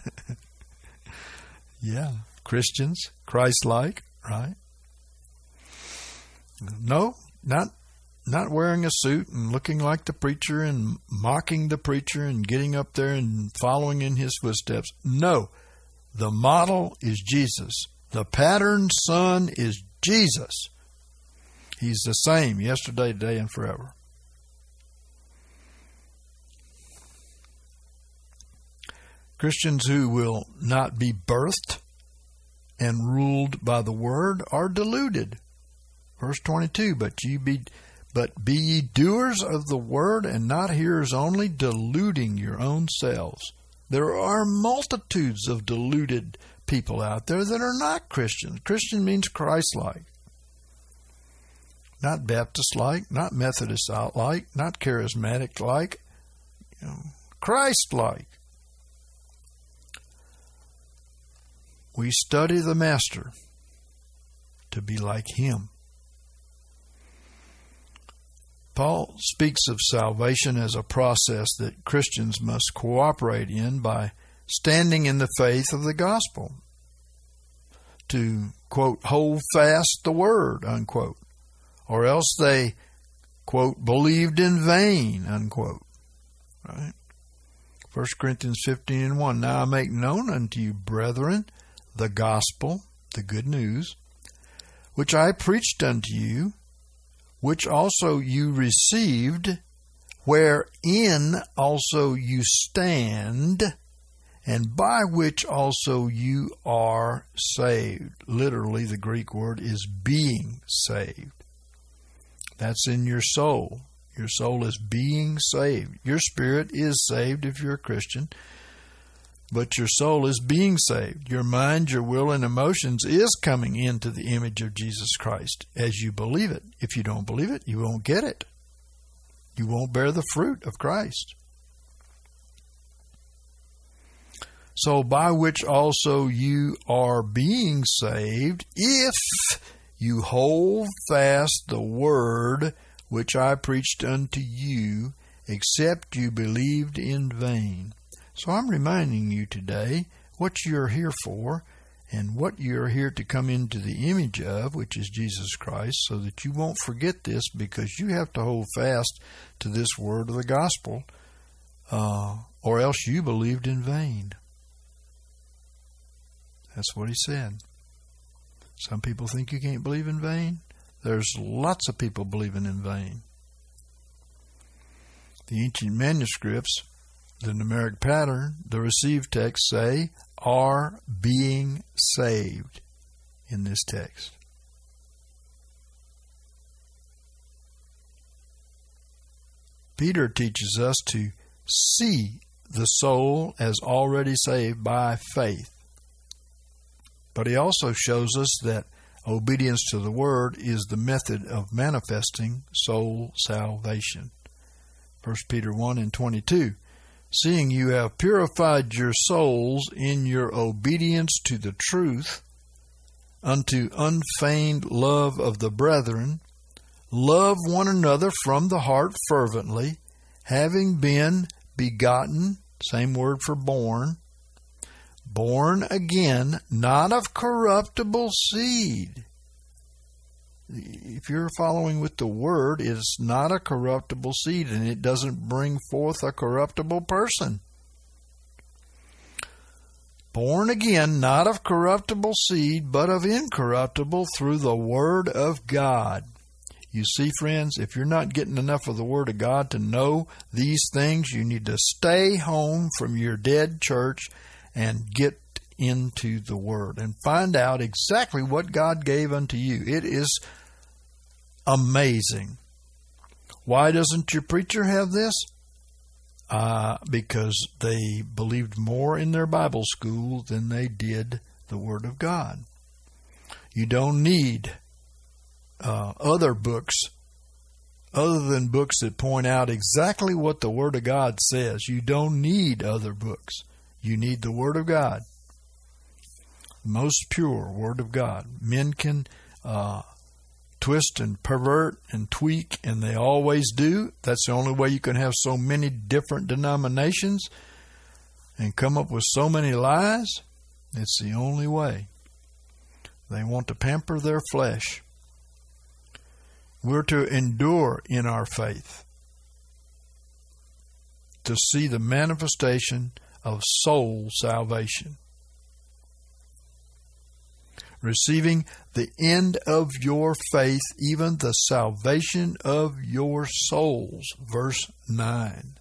Yeah, Christians, Christ-like, right? No, not not wearing a suit and looking like the preacher and mocking the preacher and getting up there and following in his footsteps. No, the model is Jesus. The pattern son is Jesus. He's the same yesterday, today, and forever. Christians who will not be birthed and ruled by the word are deluded. Verse twenty-two, but ye be but be ye doers of the word and not hearers only, deluding your own selves. There are multitudes of deluded people out there that are not Christians. Christian means Christ-like. Not Baptist-like, not Methodist-like, not charismatic-like, you know, Christ-like. We study the Master to be like Him. Paul speaks of salvation as a process that Christians must cooperate in by standing in the faith of the gospel, to, quote, hold fast the word, unquote, or else they, quote, believed in vain, unquote. Right? First Corinthians fifteen and one, now I make known unto you, brethren, the gospel, the good news, which I preached unto you, which also you received, wherein also you stand, and by which also you are saved. Literally, the Greek word is being saved. That's in your soul. Your soul is being saved. Your spirit is saved if you're a Christian, but your soul is being saved. Your mind, your will, and emotions is coming into the image of Jesus Christ as you believe it. If you don't believe it, you won't get it. You won't bear the fruit of Christ. So by which also you are being saved, if you hold fast the word which I preached unto you, except you believed in vain. So I'm reminding you today what you're here for and what you're here to come into the image of, which is Jesus Christ, so that you won't forget this, because you have to hold fast to this word of the gospel, uh, or else you believed in vain. That's what he said. Some people think you can't believe in vain. There's lots of people believing in vain. The ancient manuscripts, the numeric pattern, the received text say, are being saved in this text. Peter teaches us to see the soul as already saved by faith. But he also shows us that obedience to the word is the method of manifesting soul salvation. First Peter one and twenty-two. Seeing you have purified your souls in your obedience to the truth, unto unfeigned love of the brethren, love one another from the heart fervently, having been begotten, same word for born, born again, not of corruptible seed. If you're following with the word, it's not a corruptible seed, and it doesn't bring forth a corruptible person. Born again, not of corruptible seed, but of incorruptible, through the word of God. You see, friends, if you're not getting enough of the word of God to know these things, you need to stay home from your dead church and get into the word and find out exactly what God gave unto you. It is amazing. Why doesn't your preacher have this? Uh, because they believed more in their Bible school than they did the Word of God. You don't need uh, other books other than books that point out exactly what the Word of God says. You don't need other books. You need the Word of God. Most pure Word of God. Men can uh, twist and pervert and tweak, and they always do. That's the only way you can have so many different denominations and come up with so many lies. It's the only way. They want to pamper their flesh. We're to endure in our faith to see the manifestation of soul salvation. Receiving the end of your faith, even the salvation of your souls. Verse nine.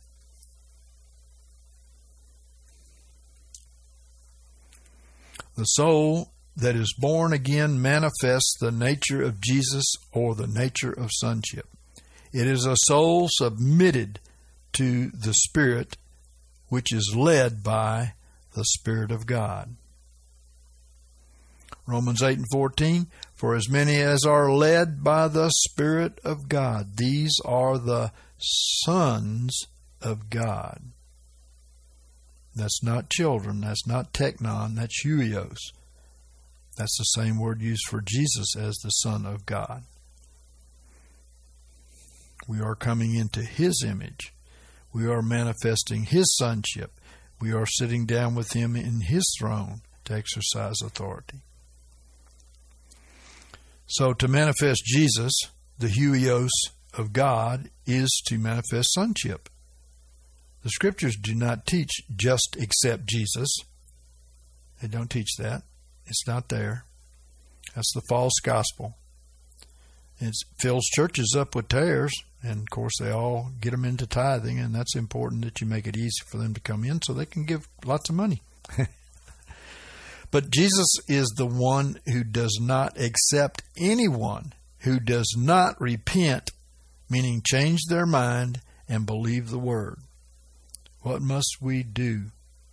The soul that is born again manifests the nature of Jesus or the nature of sonship. It is a soul submitted to the Spirit, which is led by the Spirit of God. Romans eight and fourteen, for as many as are led by the Spirit of God, these are the sons of God. That's not children, that's not teknon, that's huios. That's the same word used for Jesus as the Son of God. We are coming into His image. We are manifesting His sonship. We are sitting down with Him in His throne to exercise authority. So to manifest Jesus, the huios of God, is to manifest sonship. The Scriptures do not teach just accept Jesus. They don't teach that. It's not there. That's the false gospel. It fills churches up with tares, and of course they all get them into tithing, and that's important that you make it easy for them to come in so they can give lots of money. But Jesus is the one who does not accept anyone who does not repent, meaning change their mind and believe the word. What must we do?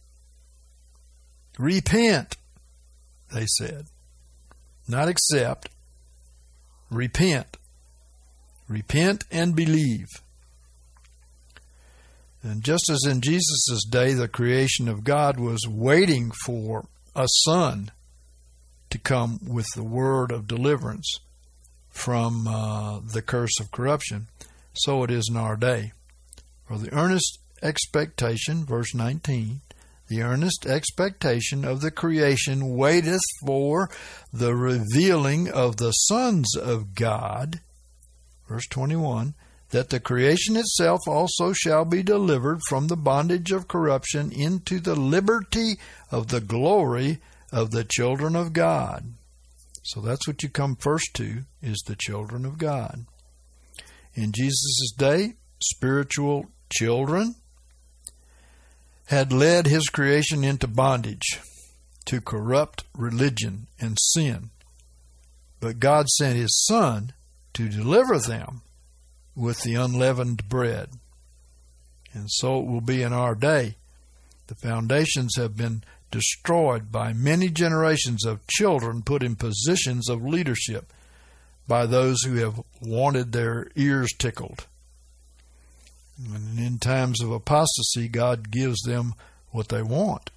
Repent, they said. Not accept. Repent. Repent and believe. And just as in Jesus' day, the creation of God was waiting for a son to come with the word of deliverance from uh, the curse of corruption, so it is in our day. For the earnest expectation, verse nineteen, the earnest expectation of the creation waiteth for the revealing of the sons of God, verse twenty-one, that the creation itself also shall be delivered from the bondage of corruption into the liberty of the glory of the children of God. So that's what you come first to, is the children of God. In Jesus' day, spiritual children had led His creation into bondage to corrupt religion and sin. But God sent His Son to deliver them with the unleavened bread. And so it will be in our day. The foundations have been destroyed by many generations of children put in positions of leadership by those who have wanted their ears tickled. And in times of apostasy, God gives them what they want.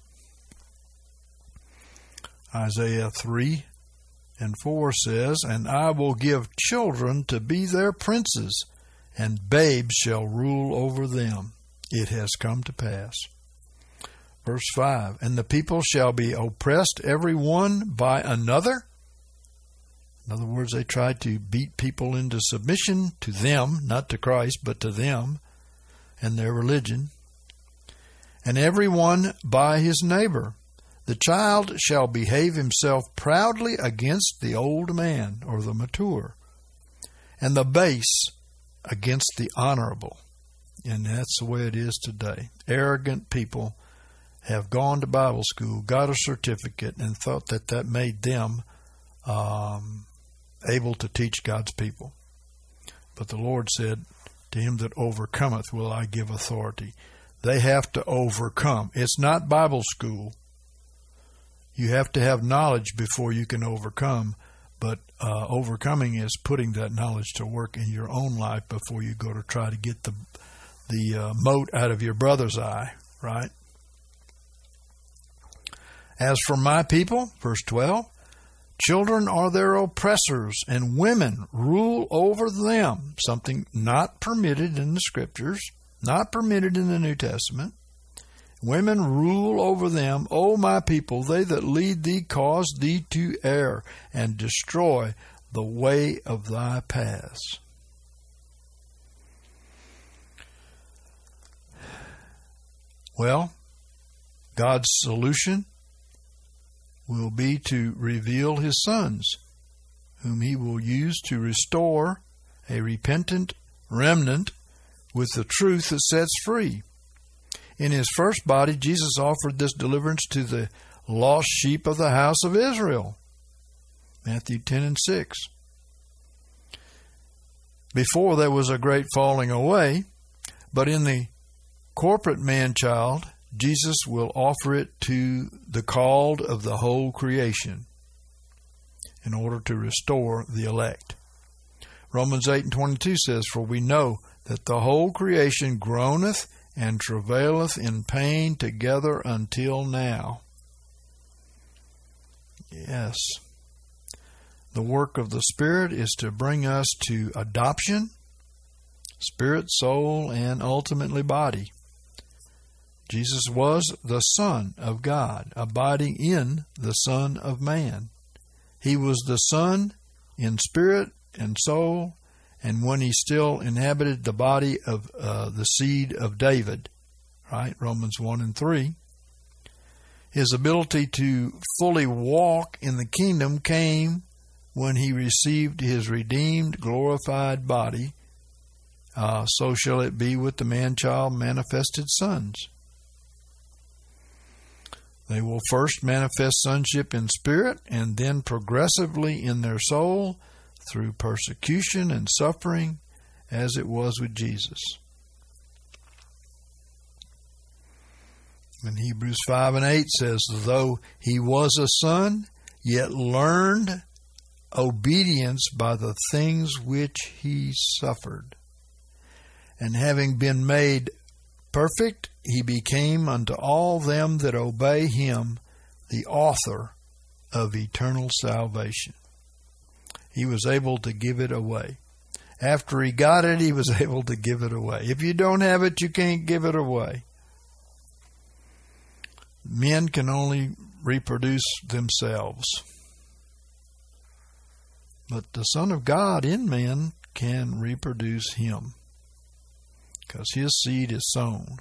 Isaiah three and four says, and I will give children to be their princes, and babes shall rule over them. It has come to pass. Verse five, and the people shall be oppressed every one by another. In other words, they try to beat people into submission to them, not to Christ, but to them and their religion. And every one by his neighbor. The child shall behave himself proudly against the old man, or the mature, and the base against the honorable. And that's the way it is today. Arrogant people have gone to Bible school, got a certificate, and thought that that made them um, able to teach God's people. But the Lord said, to him that overcometh will I give authority. They have to overcome. It's not Bible school. You have to have knowledge before you can overcome, but uh, overcoming is putting that knowledge to work in your own life before you go to try to get the the uh, mote out of your brother's eye, right? As for my people, verse twelve, children are their oppressors, and women rule over them, something not permitted in the Scriptures, not permitted in the New Testament. Women rule over them. O my people, they that lead thee cause thee to err, and destroy the way of thy paths. Well, God's solution will be to reveal His sons, whom He will use to restore a repentant remnant with the truth that sets free. In His first body, Jesus offered this deliverance to the lost sheep of the house of Israel. Matthew ten and six. Before there was a great falling away, but in the corporate man-child, Jesus will offer it to the called of the whole creation in order to restore the elect. Romans eight and twenty-two says, "For we know that the whole creation groaneth and travaileth in pain together until now." Yes. The work of the Spirit is to bring us to adoption, spirit, soul, and ultimately body. Jesus was the Son of God, abiding in the Son of Man. He was the Son in spirit and soul, and when He still inhabited the body of uh, the seed of David, right? Romans one and three. His ability to fully walk in the kingdom came when He received His redeemed, glorified body. Uh, so shall it be with the man-child manifested sons. They will first manifest sonship in spirit and then progressively in their soul through persecution and suffering, as it was with Jesus. And Hebrews five and eight says, "Though He was a son, yet learned obedience by the things which He suffered. And having been made perfect, He became unto all them that obey Him the author of eternal salvation." He was able to give it away. After He got it, He was able to give it away. If you don't have it, you can't give it away. Men can only reproduce themselves. But the Son of God in man can reproduce Him, because His seed is sown.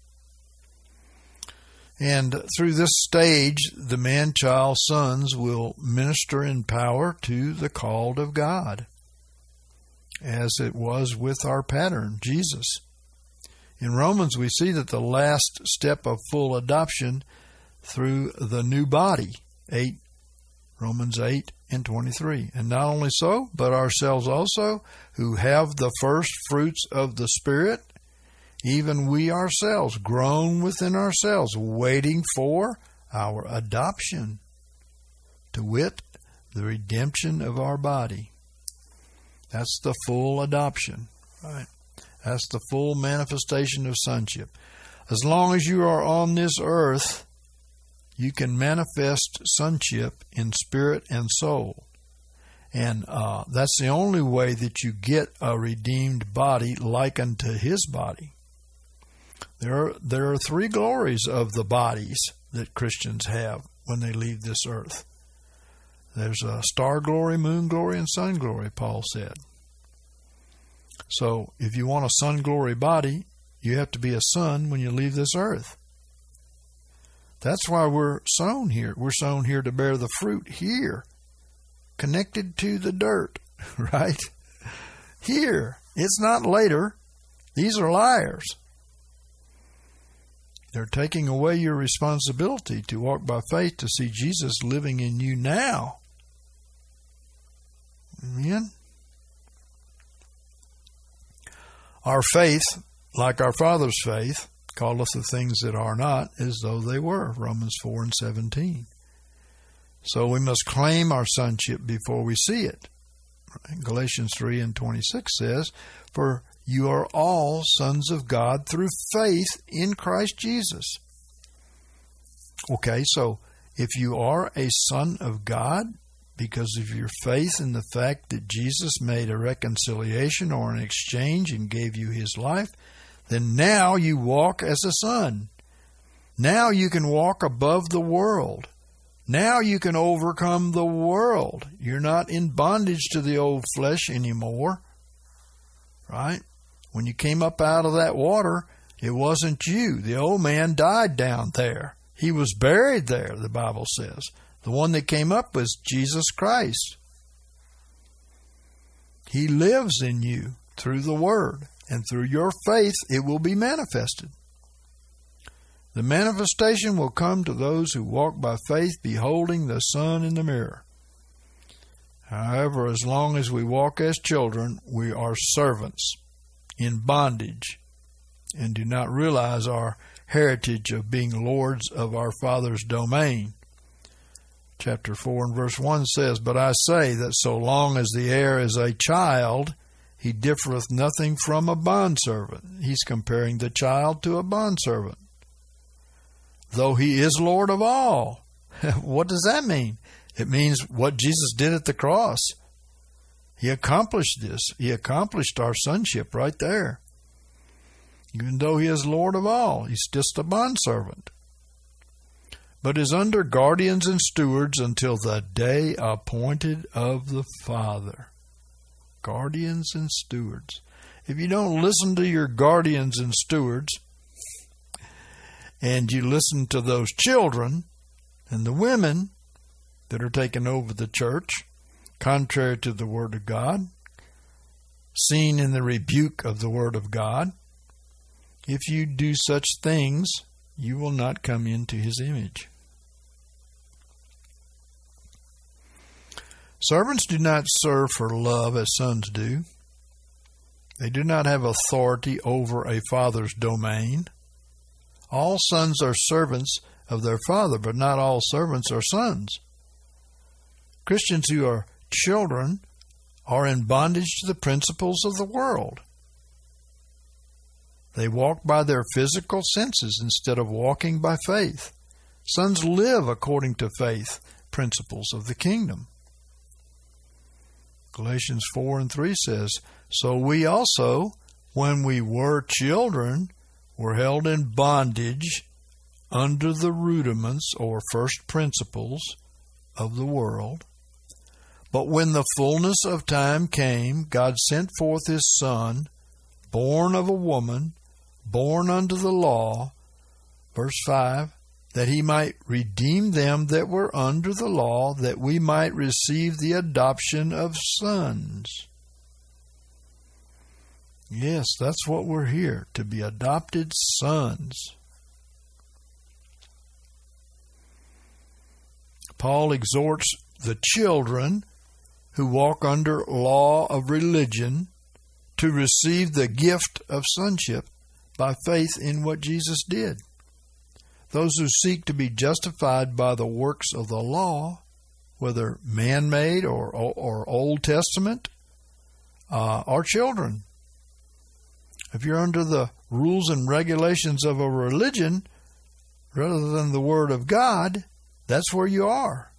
And through this stage, the man-child sons will minister in power to the called of God, as it was with our pattern, Jesus. In Romans, we see that the last step of full adoption through the new body, eight, Romans eight and twenty-three. "And not only so, but ourselves also, who have the first fruits of the Spirit, even we ourselves groan within ourselves, waiting for our adoption, to wit, the redemption of our body." That's the full adoption, right? That's the full manifestation of sonship. As long as you are on this earth, you can manifest sonship in spirit and soul. And uh, that's the only way that you get a redeemed body like unto His body. There are, there are three glories of the bodies that Christians have when they leave this earth. There's a star glory, moon glory, and sun glory, Paul said. So if you want a sun glory body, you have to be a son when you leave this earth. That's why we're sown here. We're sown here to bear the fruit here, connected to the dirt, right? Here. It's not later. These are liars. They're taking away your responsibility to walk by faith to see Jesus living in you now. Amen? Our faith, like our Father's faith, calleth the things that are not as though they were. Romans four and seventeen. So we must claim our sonship before we see it. Galatians three and twenty-six says, "For you are all sons of God through faith in Christ Jesus." Okay, so if you are a son of God because of your faith in the fact that Jesus made a reconciliation or an exchange and gave you His life, then now you walk as a son. Now you can walk above the world. Now you can overcome the world. You're not in bondage to the old flesh anymore, right? When you came up out of that water, It wasn't you. The old man died down there. He was buried there, the Bible says. The one that came up was Jesus Christ. He lives in you through the Word, and through your faith it will be manifested. The manifestation will come to those who walk by faith, beholding the Son in the mirror. However, as long as we walk as children, we are servants in bondage and do not realize our heritage of being lords of our Father's domain. Chapter four and verse one says, "But I say that so long as the heir is a child, he differeth nothing from a bondservant." He's comparing the child to a bondservant. "Though he is Lord of all." What does that mean? It means what Jesus did at the cross. He accomplished this. He accomplished our sonship right there. Even though he is Lord of all, he's just a bondservant. "But is under guardians and stewards until the day appointed of the Father." Guardians and stewards. If you don't listen to your guardians and stewards, and you listen to those children and the women that are taking over the church, contrary to the Word of God, seen in the rebuke of the Word of God, if you do such things, you will not come into His image. Servants do not serve for love as sons do. They do not have authority over a father's domain. All sons are servants of their father, but not all servants are sons. Christians who are children are in bondage to the principles of the world. They walk by their physical senses instead of walking by faith. Sons live according to faith principles of the kingdom. Galatians four and three says, "So we also, when we were children, were held in bondage under the rudiments or first principles of the world. But when the fullness of time came, God sent forth His Son, born of a woman, born under the law," verse five, "that He might redeem them that were under the law, that we might receive the adoption of sons." Yes, that's what we're here, to be adopted sons. Paul exhorts the children who walk under law of religion to receive the gift of sonship by faith in what Jesus did. Those who seek to be justified by the works of the law, whether man-made or, or Old Testament, uh, are children. If you're under the rules and regulations of a religion rather than the Word of God, that's where you are.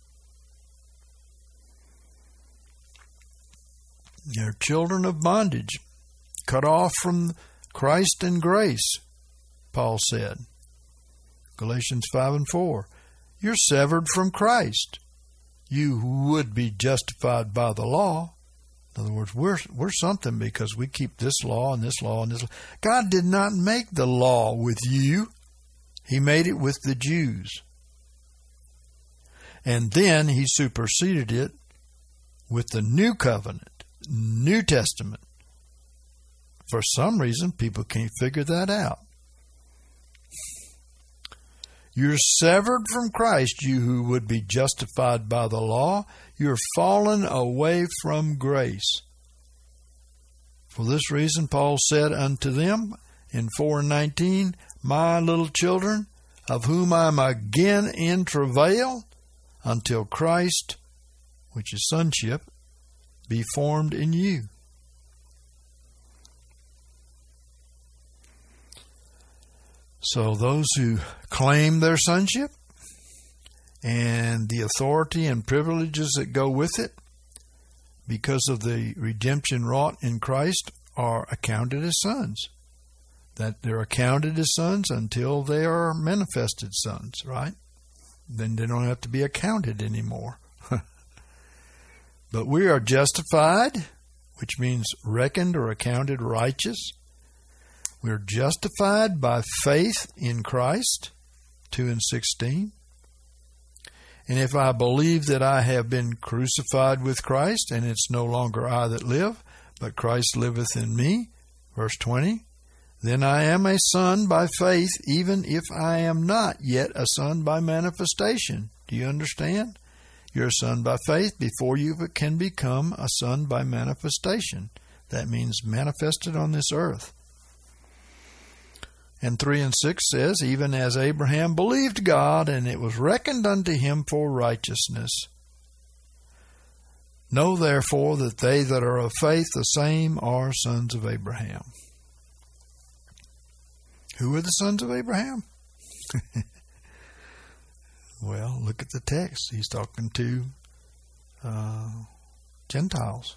You're children of bondage, cut off from Christ and grace, Paul said. Galatians five and four. You're severed from Christ. You would be justified by the law. In other words, we're we're something because we keep this law and this law and this law. God did not make the law with you. He made it with the Jews. And then He superseded it with the New Covenant, New Testament. For some reason, people can't figure that out. You're severed from Christ, you who would be justified by the law. You're fallen away from grace. For this reason, Paul said unto them in four and nineteen, My little children, of whom I am again in travail, until Christ, which is sonship, be formed in you. So those who claim their sonship and the authority and privileges that go with it because of the redemption wrought in Christ are accounted as sons. That they're accounted as sons until they are manifested sons, right? Then they don't have to be accounted anymore. But we are justified, which means reckoned or accounted righteous, We're justified by faith in Christ, two and sixteen. And if I believe that I have been crucified with Christ, and it's no longer I that live, but Christ liveth in me, verse twenty, then I am a son by faith, even if I am not yet a son by manifestation. Do you understand? You're a son by faith before you can become a son by manifestation. That means manifested on this earth. And three and six says, even as Abraham believed God, and it was reckoned unto him for righteousness. Know therefore that they that are of faith, the same are sons of Abraham. Who are the sons of Abraham? Well, look at the text. He's talking to uh, Gentiles.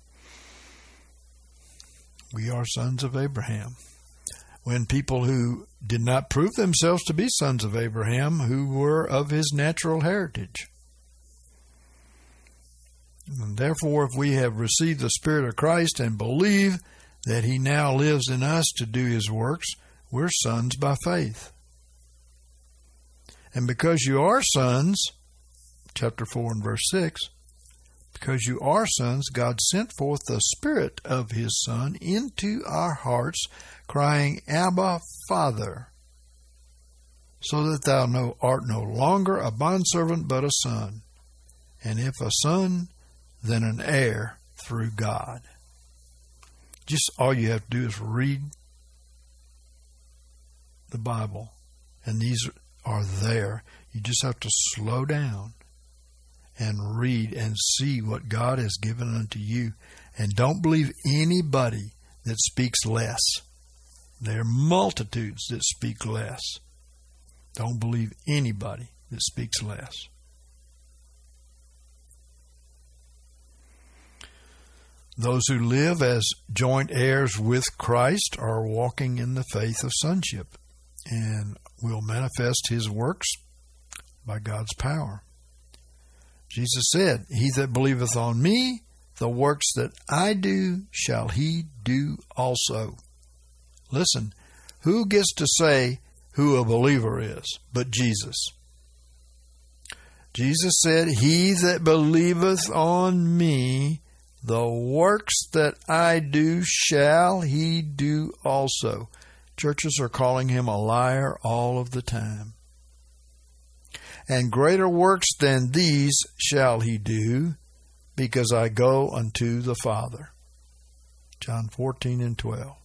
We are sons of Abraham. When people who did not prove themselves to be sons of Abraham, who were of his natural heritage. And therefore, if we have received the Spirit of Christ and believe that he now lives in us to do his works, we're sons by faith. And because you are sons, chapter four and verse six, because you are sons, God sent forth the Spirit of his Son into our hearts, crying, Abba, Father, so that thou no, art no longer a bondservant, but a son. And if a son, then an heir through God. Just all you have to do is read the Bible, and these are there. You just have to slow down and read and see what God has given unto you. And don't believe anybody that speaks less. There are multitudes that speak less. Don't believe anybody that speaks less. Those who live as joint heirs with Christ are walking in the faith of sonship and will manifest his works by God's power. Jesus said, he that believeth on me, the works that I do shall he do also. Listen, who gets to say who a believer is but Jesus? Jesus said, he that believeth on me, the works that I do shall he do also. Churches are calling him a liar all of the time. And greater works than these shall he do, because I go unto the Father. John fourteen and twelve.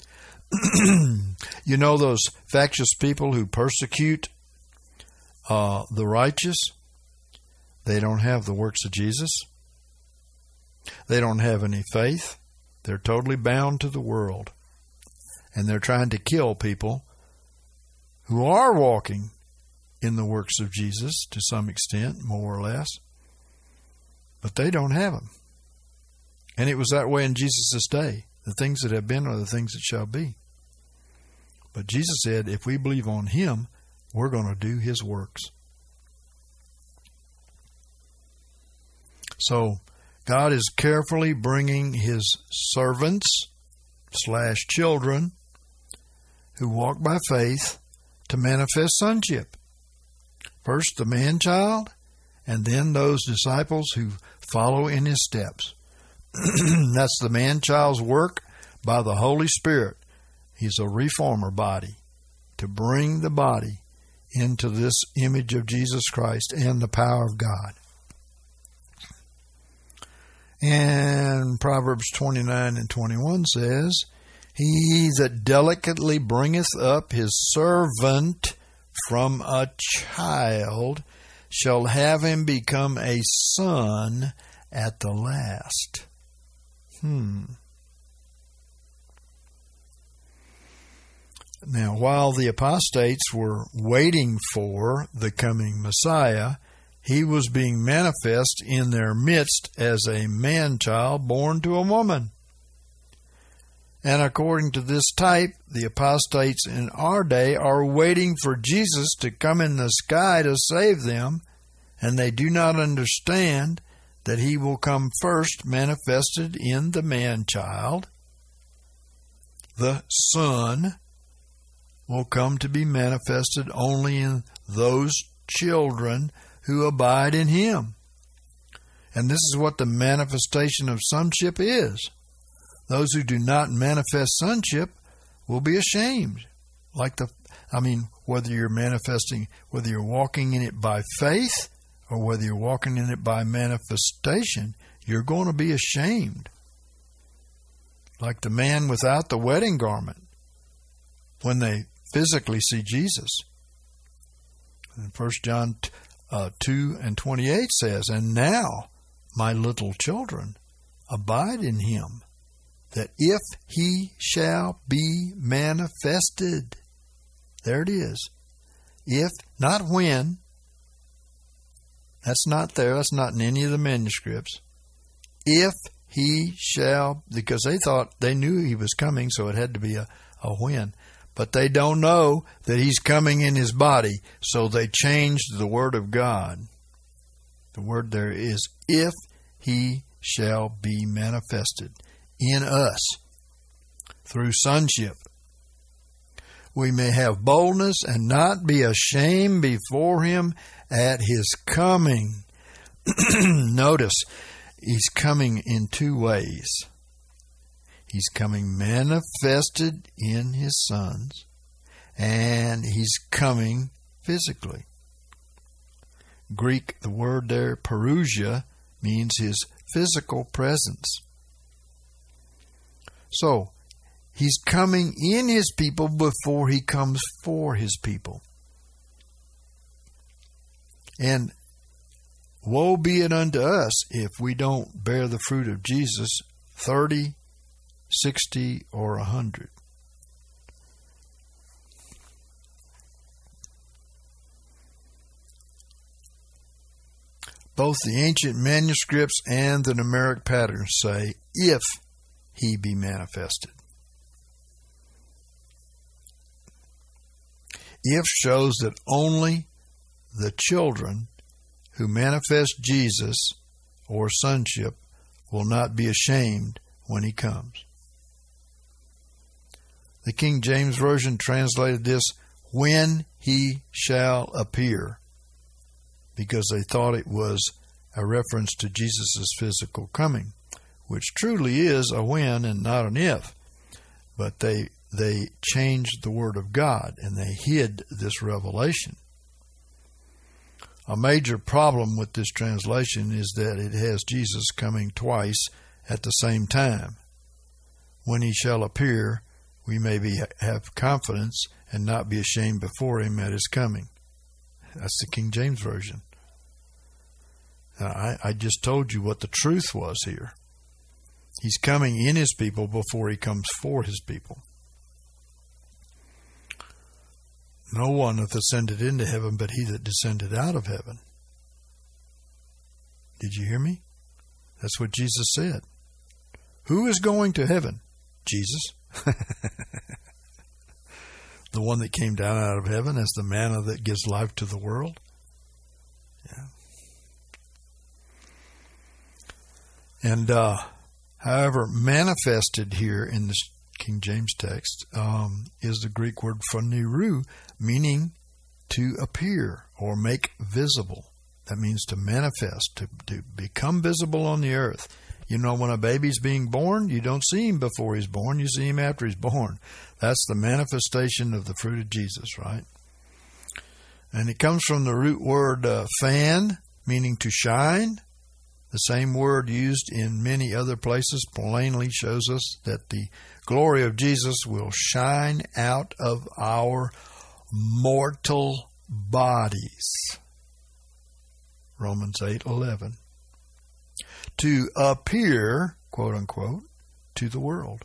You know those factious people who persecute uh, the righteous? They don't have the works of Jesus. They don't have any faith. They're totally bound to the world. And they're trying to kill people who are walking in the works of Jesus to some extent, more or less. But they don't have them. And it was that way in Jesus' day. The things that have been are the things that shall be. But Jesus said, if we believe on him, we're going to do his works. So, God is carefully bringing his servants slash children who walk by faith to manifest sonship. First the man-child, and then those disciples who follow in his steps. That's the man-child's work by the Holy Spirit. He's a reformer body to bring the body into this image of Jesus Christ and the power of God. And Proverbs twenty-nine and twenty-one says, he that delicately bringeth up his servant from a child shall have him become a son at the last. Hmm. Now, while the apostates were waiting for the coming Messiah, he was being manifest in their midst as a man-child born to a woman. And according to this type, the apostates in our day are waiting for Jesus to come in the sky to save them, and they do not understand that he will come first manifested in the man-child, the Son, will come to be manifested only in those children who abide in Him. And this is what the manifestation of sonship is. Those who do not manifest sonship will be ashamed. Like the, I mean, whether you're manifesting, whether you're walking in it by faith or whether you're walking in it by manifestation, you're going to be ashamed. Like the man without the wedding garment when they physically see Jesus. And First John uh, two and twenty-eight says, "And now, my little children, abide in Him, that if He shall be manifested," there it is. If, not when. That's not there. That's not in any of the manuscripts. If He shall, because they thought, they knew He was coming, so it had to be a, a when. But they don't know that He's coming in His body, so they changed the Word of God. The word there is, if He shall be manifested in us through sonship, we may have boldness and not be ashamed before Him at His coming. Notice, He's coming in two ways. He's coming manifested in His sons, and He's coming physically. Greek, the word there, parousia, means His physical presence. So, He's coming in His people before He comes for His people. And woe be it unto us if we don't bear the fruit of Jesus thirty, sixty, or a hundred. Both the ancient manuscripts and the numeric patterns say, if He be manifested. If shows that only the children who manifest Jesus or sonship will not be ashamed when He comes. The King James Version translated this, when He shall appear, because they thought it was a reference to Jesus' physical coming, which truly is a when and not an if. But they they changed the Word of God, and they hid this revelation. A major problem with this translation is that it has Jesus coming twice at the same time. When He shall appear, we may be, have confidence and not be ashamed before Him at His coming. That's the King James Version. Now, I, I just told you what the truth was here. He's coming in His people before He comes for His people. No one hath ascended into heaven but He that descended out of heaven. Did you hear me? That's what Jesus said. Who is going to heaven? Jesus. The one that came down out of heaven as the manna that gives life to the world. Yeah. And, uh, however, manifested here in this King James text um, is the Greek word phoniru, meaning to appear or make visible. That means to manifest, to, to become visible on the earth. You know, when a baby's being born, you don't see him before he's born, you see him after he's born. That's the manifestation of the fruit of Jesus, right? And it comes from the root word uh, phan, meaning to shine. The same word used in many other places plainly shows us that the glory of Jesus will shine out of our mortal bodies. Romans eight eleven. To appear, quote unquote, to the world.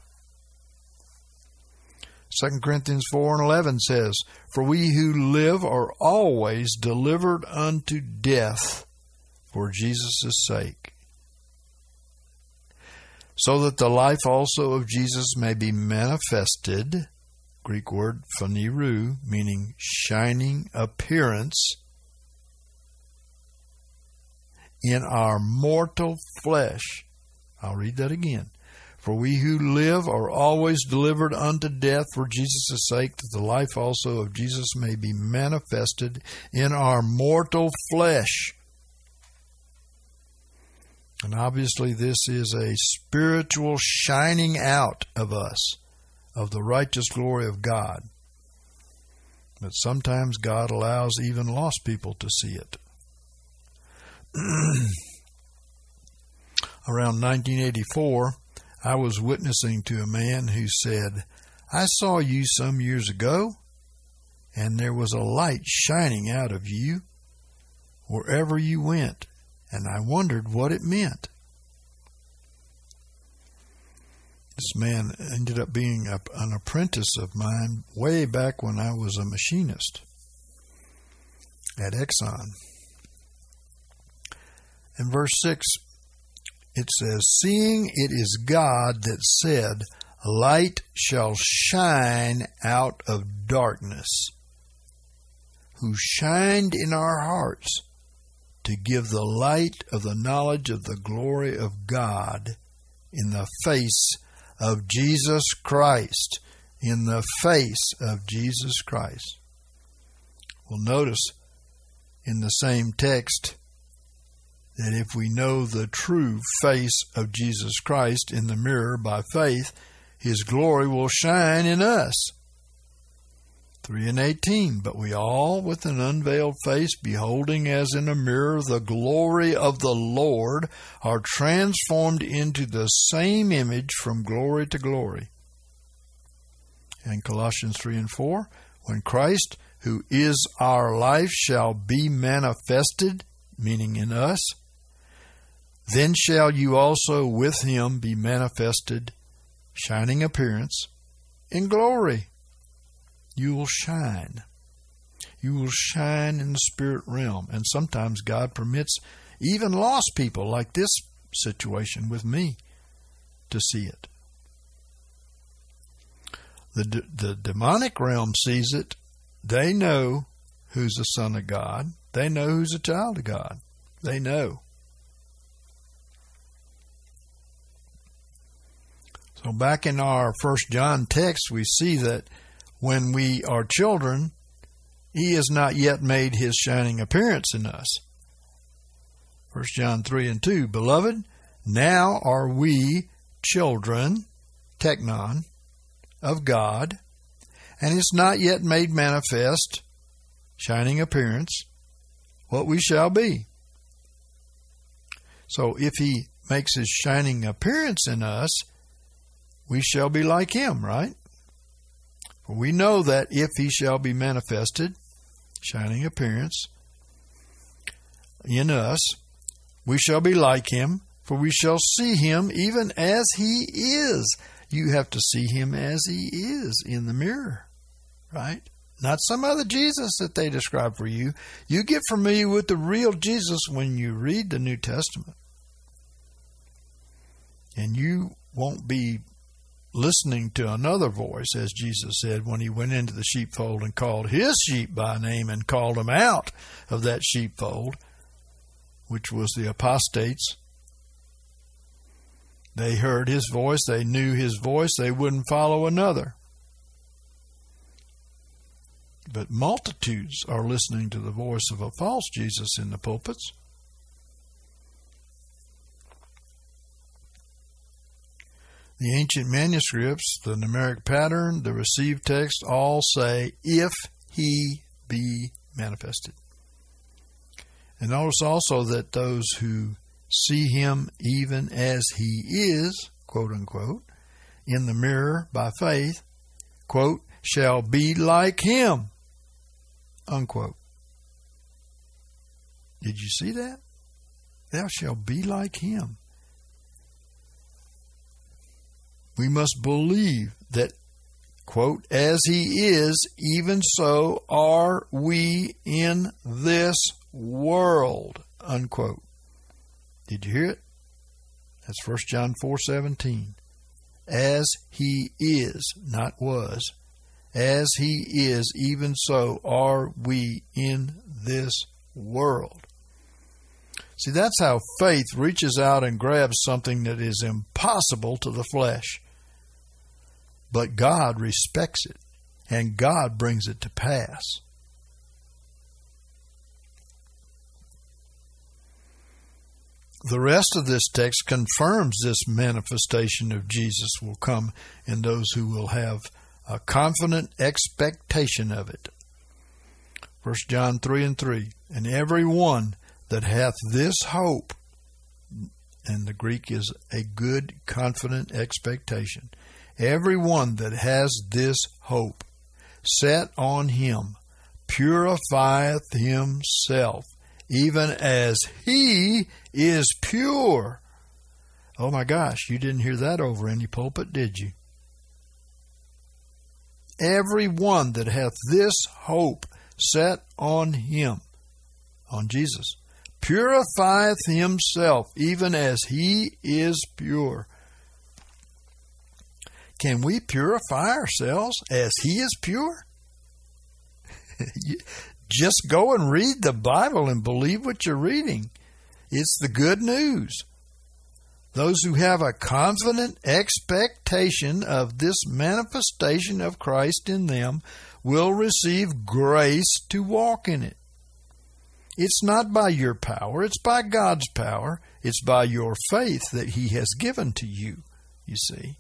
Second Corinthians four and eleven says, for we who live are always delivered unto death for Jesus' sake, so that the life also of Jesus may be manifested, Greek word phoniru, meaning shining appearance, in our mortal flesh. I'll read that again. For we who live are always delivered unto death for Jesus' sake, that the life also of Jesus may be manifested in our mortal flesh. And obviously this is a spiritual shining out of us, of the righteous glory of God. But sometimes God allows even lost people to see it. Around nineteen eighty-four, I was witnessing to a man who said, I saw you some years ago, and there was a light shining out of you wherever you went, and I wondered what it meant. This man ended up being a, an apprentice of mine way back when I was a machinist at Exxon. In verse six, it says, Seeing it is God that said, Light shall shine out of darkness, who shined in our hearts to give the light of the knowledge of the glory of God in the face of Jesus Christ. In the face of Jesus Christ. Well, notice in the same text that if we know the true face of Jesus Christ in the mirror by faith, His glory will shine in us. three and eighteen, But we all with an unveiled face, beholding as in a mirror the glory of the Lord, are transformed into the same image from glory to glory. And Colossians three and four, When Christ, who is our life, shall be manifested, meaning in us, then shall you also with Him be manifested, shining appearance, in glory. You will shine. You will shine in the spirit realm. And sometimes God permits even lost people like this situation with me to see it. The, the demonic realm sees it. They know who's a son of God. They know who's a child of God. They know. So back in our First John text, we see that when we are children, He has not yet made His shining appearance in us. First John three and two, Beloved, now are we children, teknon, of God, and it's not yet made manifest, shining appearance, what we shall be. So if He makes His shining appearance in us, we shall be like Him, right? For we know that if He shall be manifested, shining appearance, in us, we shall be like Him, for we shall see Him even as He is. You have to see Him as He is in the mirror, right? Not some other Jesus that they describe for you. You get familiar with the real Jesus when you read the New Testament. And you won't be listening to another voice, as Jesus said when He went into the sheepfold and called His sheep by name and called them out of that sheepfold, which was the apostates. They heard His voice. They knew His voice. They wouldn't follow another. But multitudes are listening to the voice of a false Jesus in the pulpits. The ancient manuscripts, the numeric pattern, the received text all say, if He be manifested. And notice also that those who see Him even as He is, quote unquote, in the mirror by faith, quote, shall be like Him, unquote. Did you see that? Thou shalt be like Him. We must believe that, quote, as He is, even so are we in this world, unquote. Did you hear it? That's First John four seventeen. As He is, not was. As He is, even so are we in this world. See, that's how faith reaches out and grabs something that is impossible to the flesh. But God respects it, and God brings it to pass. The rest of this text confirms this manifestation of Jesus will come in those who will have a confident expectation of it. First John three and three, and every one that hath this hope, and the Greek is a good, confident expectation. Every one that has this hope set on him purifieth himself, even as he is pure. Oh my gosh, you didn't hear that over any pulpit, did you? Every one that hath this hope set on him, on Jesus, purifieth himself, even as he is pure. Can we purify ourselves as he is pure? Just go and read the Bible and believe what you're reading. It's the good news. Those who have a confident expectation of this manifestation of Christ in them will receive grace to walk in it. It's not by your power, it's by God's power. It's by your faith that he has given to you, you see.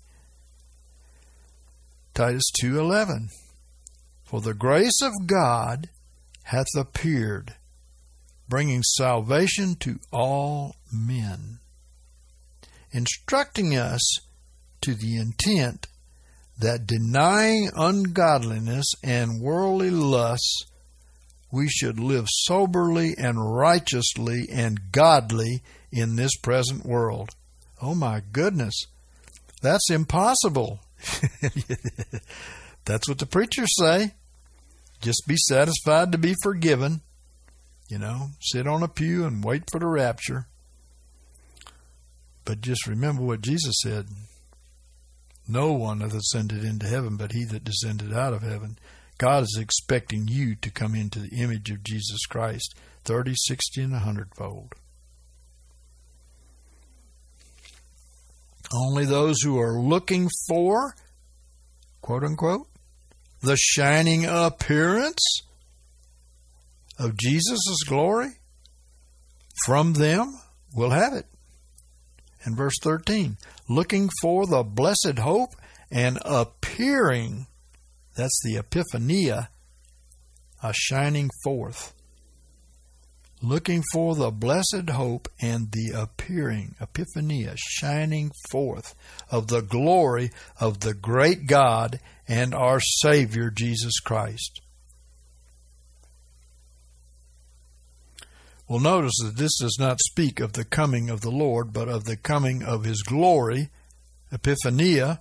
Titus two eleven, for the grace of God hath appeared, bringing salvation to all men, instructing us to the intent that denying ungodliness and worldly lusts, we should live soberly and righteously and godly in this present world. Oh my goodness, that's impossible. That's what the preachers say. Just be satisfied to be forgiven. You know, sit on a pew and wait for the rapture. But just remember what Jesus said. No one hath ascended into heaven but he that descended out of heaven. God is expecting you to come into the image of Jesus Christ, thirty, sixty, and a hundredfold. Only those who are looking for, quote unquote, the shining appearance of Jesus' glory from them will have it. And verse thirteen, looking for the blessed hope and appearing, that's the epiphania, a shining forth. Looking for the blessed hope and the appearing, epiphania, shining forth of the glory of the great God and our Savior, Jesus Christ. Well, notice that this does not speak of the coming of the Lord, but of the coming of His glory, epiphania.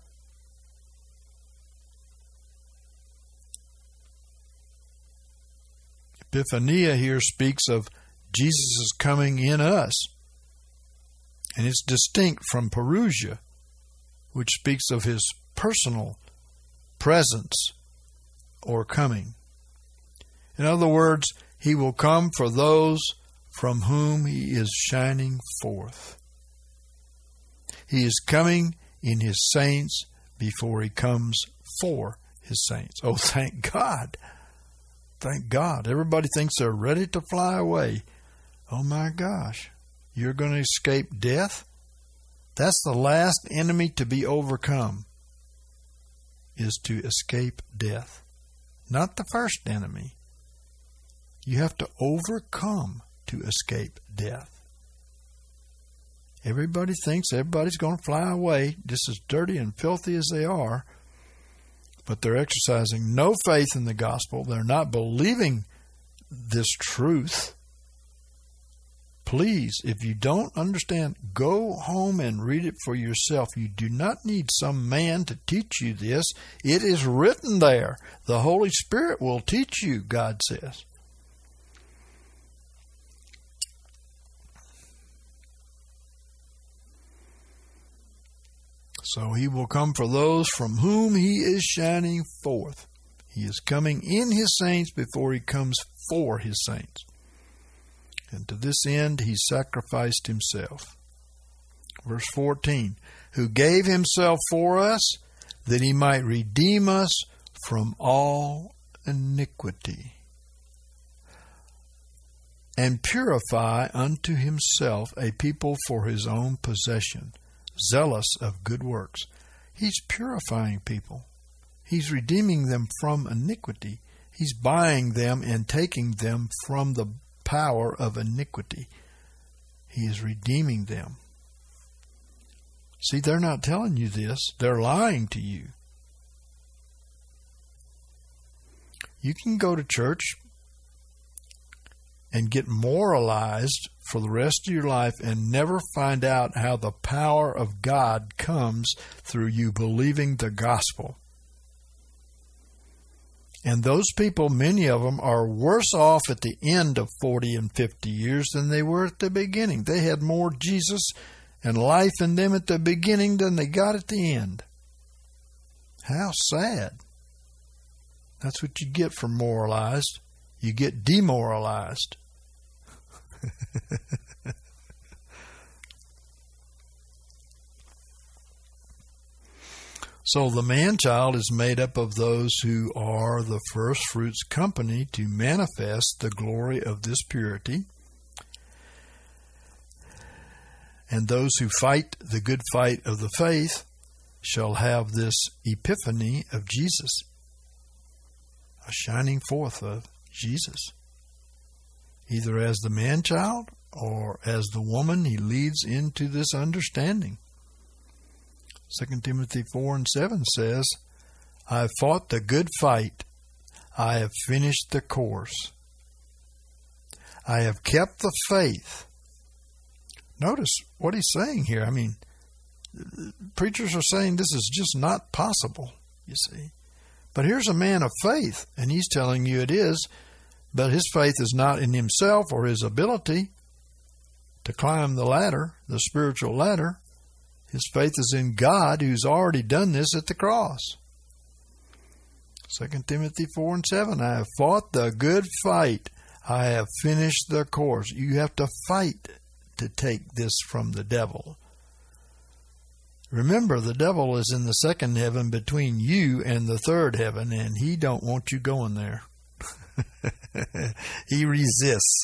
Epiphania here speaks of Jesus' coming in us, and it's distinct from parousia, which speaks of His personal presence or coming. In other words, He will come for those from whom He is shining forth. He is coming in His saints before He comes for His saints. Oh, thank God. Thank God. Everybody thinks they're ready to fly away. Oh my gosh. You're going to escape death? That's the last enemy to be overcome, is to escape death. Not the first enemy. You have to overcome to escape death. Everybody thinks everybody's going to fly away, just as dirty and filthy as they are, but they're exercising no faith in the gospel. They're not believing this truth. Please, if you don't understand, go home and read it for yourself. You do not need some man to teach you this. It is written there. The Holy Spirit will teach you, God says. So He will come for those from whom He is shining forth. He is coming in His saints before He comes for His saints. And to this end he sacrificed himself. Verse fourteen, who gave himself for us, that he might redeem us from all iniquity, and purify unto himself a people for his own possession, zealous of good works. He's purifying people. He's redeeming them from iniquity. He's buying them and taking them from the power of iniquity. He is redeeming them. See, they're not telling you this. They're lying to you. You can go to church and get moralized for the rest of your life and never find out how the power of God comes through you believing the gospel. And those people, many of them, are worse off at the end of forty and fifty years than they were at the beginning. They had more Jesus and life in them at the beginning than they got at the end. How sad. That's what you get for moralized. You get demoralized. So the man-child is made up of those who are the first fruits company to manifest the glory of this purity, and those who fight the good fight of the faith shall have this epiphany of Jesus, a shining forth of Jesus, either as the man-child or as the woman he leads into this understanding. Second Timothy four and seven says, I have fought the good fight. I have finished the course. I have kept the faith. Notice what he's saying here. I mean, preachers are saying this is just not possible, you see. But here's a man of faith, and he's telling you it is, but his faith is not in himself or his ability to climb the ladder, the spiritual ladder. His faith is in God, who's already done this at the cross. Second Timothy four and seven, I have fought the good fight. I have finished the course. You have to fight to take this from the devil. Remember, the devil is in the second heaven between you and the third heaven, and he don't want you going there. He resists.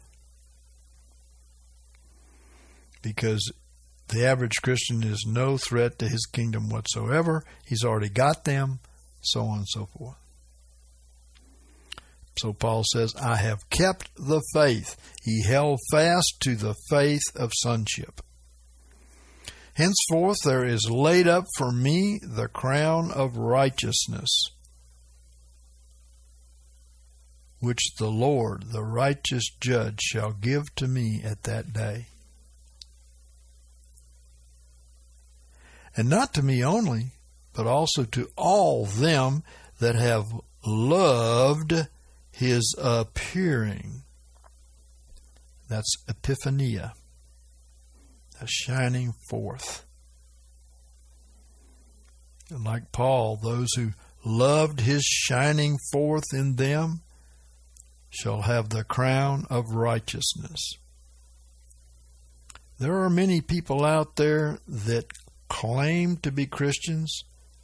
Because the average Christian is no threat to his kingdom whatsoever. He's already got them, so on and so forth. So Paul says, I have kept the faith. He held fast to the faith of sonship. Henceforth there is laid up for me the crown of righteousness, which the Lord, the righteous judge, shall give to me at that day. And not to me only, but also to all them that have loved his appearing. That's epiphania, a shining forth. And like Paul, those who loved his shining forth in them shall have the crown of righteousness. There are many people out there that claim to be Christians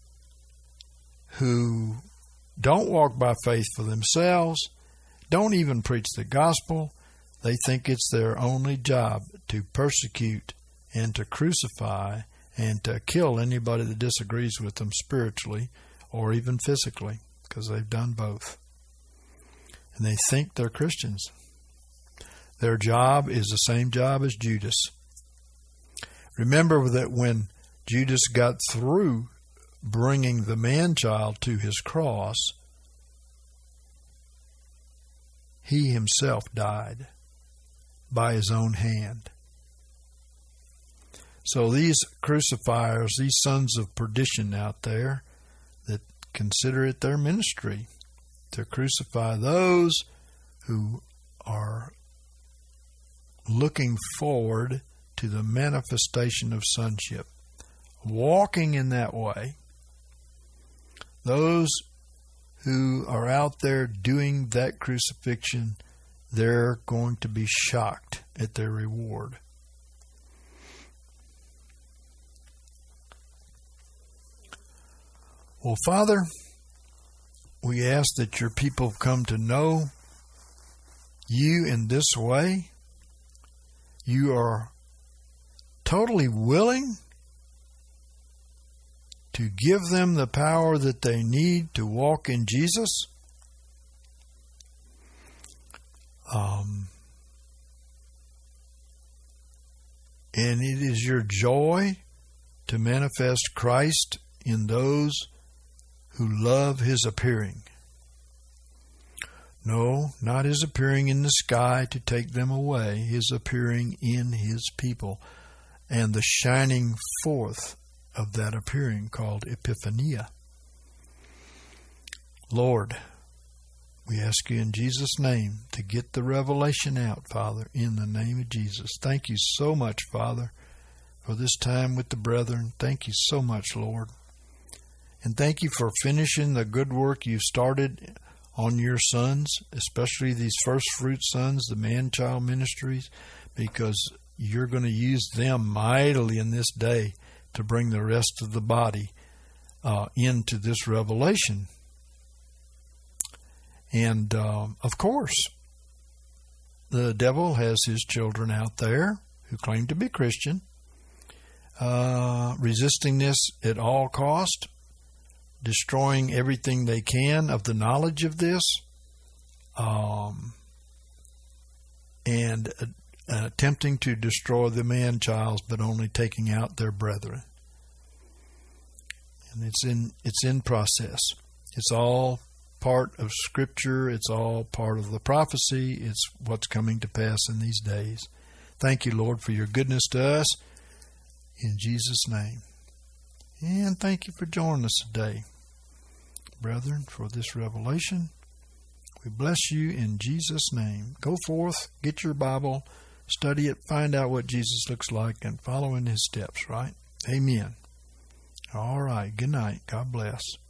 who don't walk by faith for themselves, don't even preach the gospel. They think it's their only job to persecute and to crucify and to kill anybody that disagrees with them spiritually or even physically, because they've done both. And they think they're Christians. Their job is the same job as Judas. Remember that when Judas got through bringing the man-child to his cross, he himself died by his own hand. So these crucifiers, these sons of perdition out there that consider it their ministry to crucify those who are looking forward to the manifestation of sonship, walking in that way, those who are out there doing that crucifixion they're going to be shocked at their reward. Well, Father, we ask that your people come to know you in this way. You are totally willing to give them the power that they need to walk in Jesus. Um, and it is your joy to manifest Christ in those who love his appearing. No, not his appearing in the sky to take them away, his appearing in his people, and the shining forth of that appearing called Epiphania. Lord, we ask you in Jesus' name to get the revelation out, Father, in the name of Jesus. Thank you so much, Father, for this time with the brethren. Thank you so much, Lord. And thank you for finishing the good work you started on your sons, especially these first fruit sons, the man-child ministries, because you're going to use them mightily in this day to bring the rest of the body uh, into this revelation. And, uh, of course, the devil has his children out there who claim to be Christian, uh, resisting this at all cost, destroying everything they can of the knowledge of this, um, and uh, attempting to destroy the man-childs, but only taking out their brethren. And it's in it's in process. It's all part of Scripture. It's all part of the prophecy. It's what's coming to pass in these days. Thank you, Lord, for your goodness to us. In Jesus' name. And thank you for joining us today, brethren, for this revelation. We bless you in Jesus' name. Go forth, get your Bible, study it, find out what Jesus looks like, and follow in his steps, right? Amen. All right. Good night. God bless.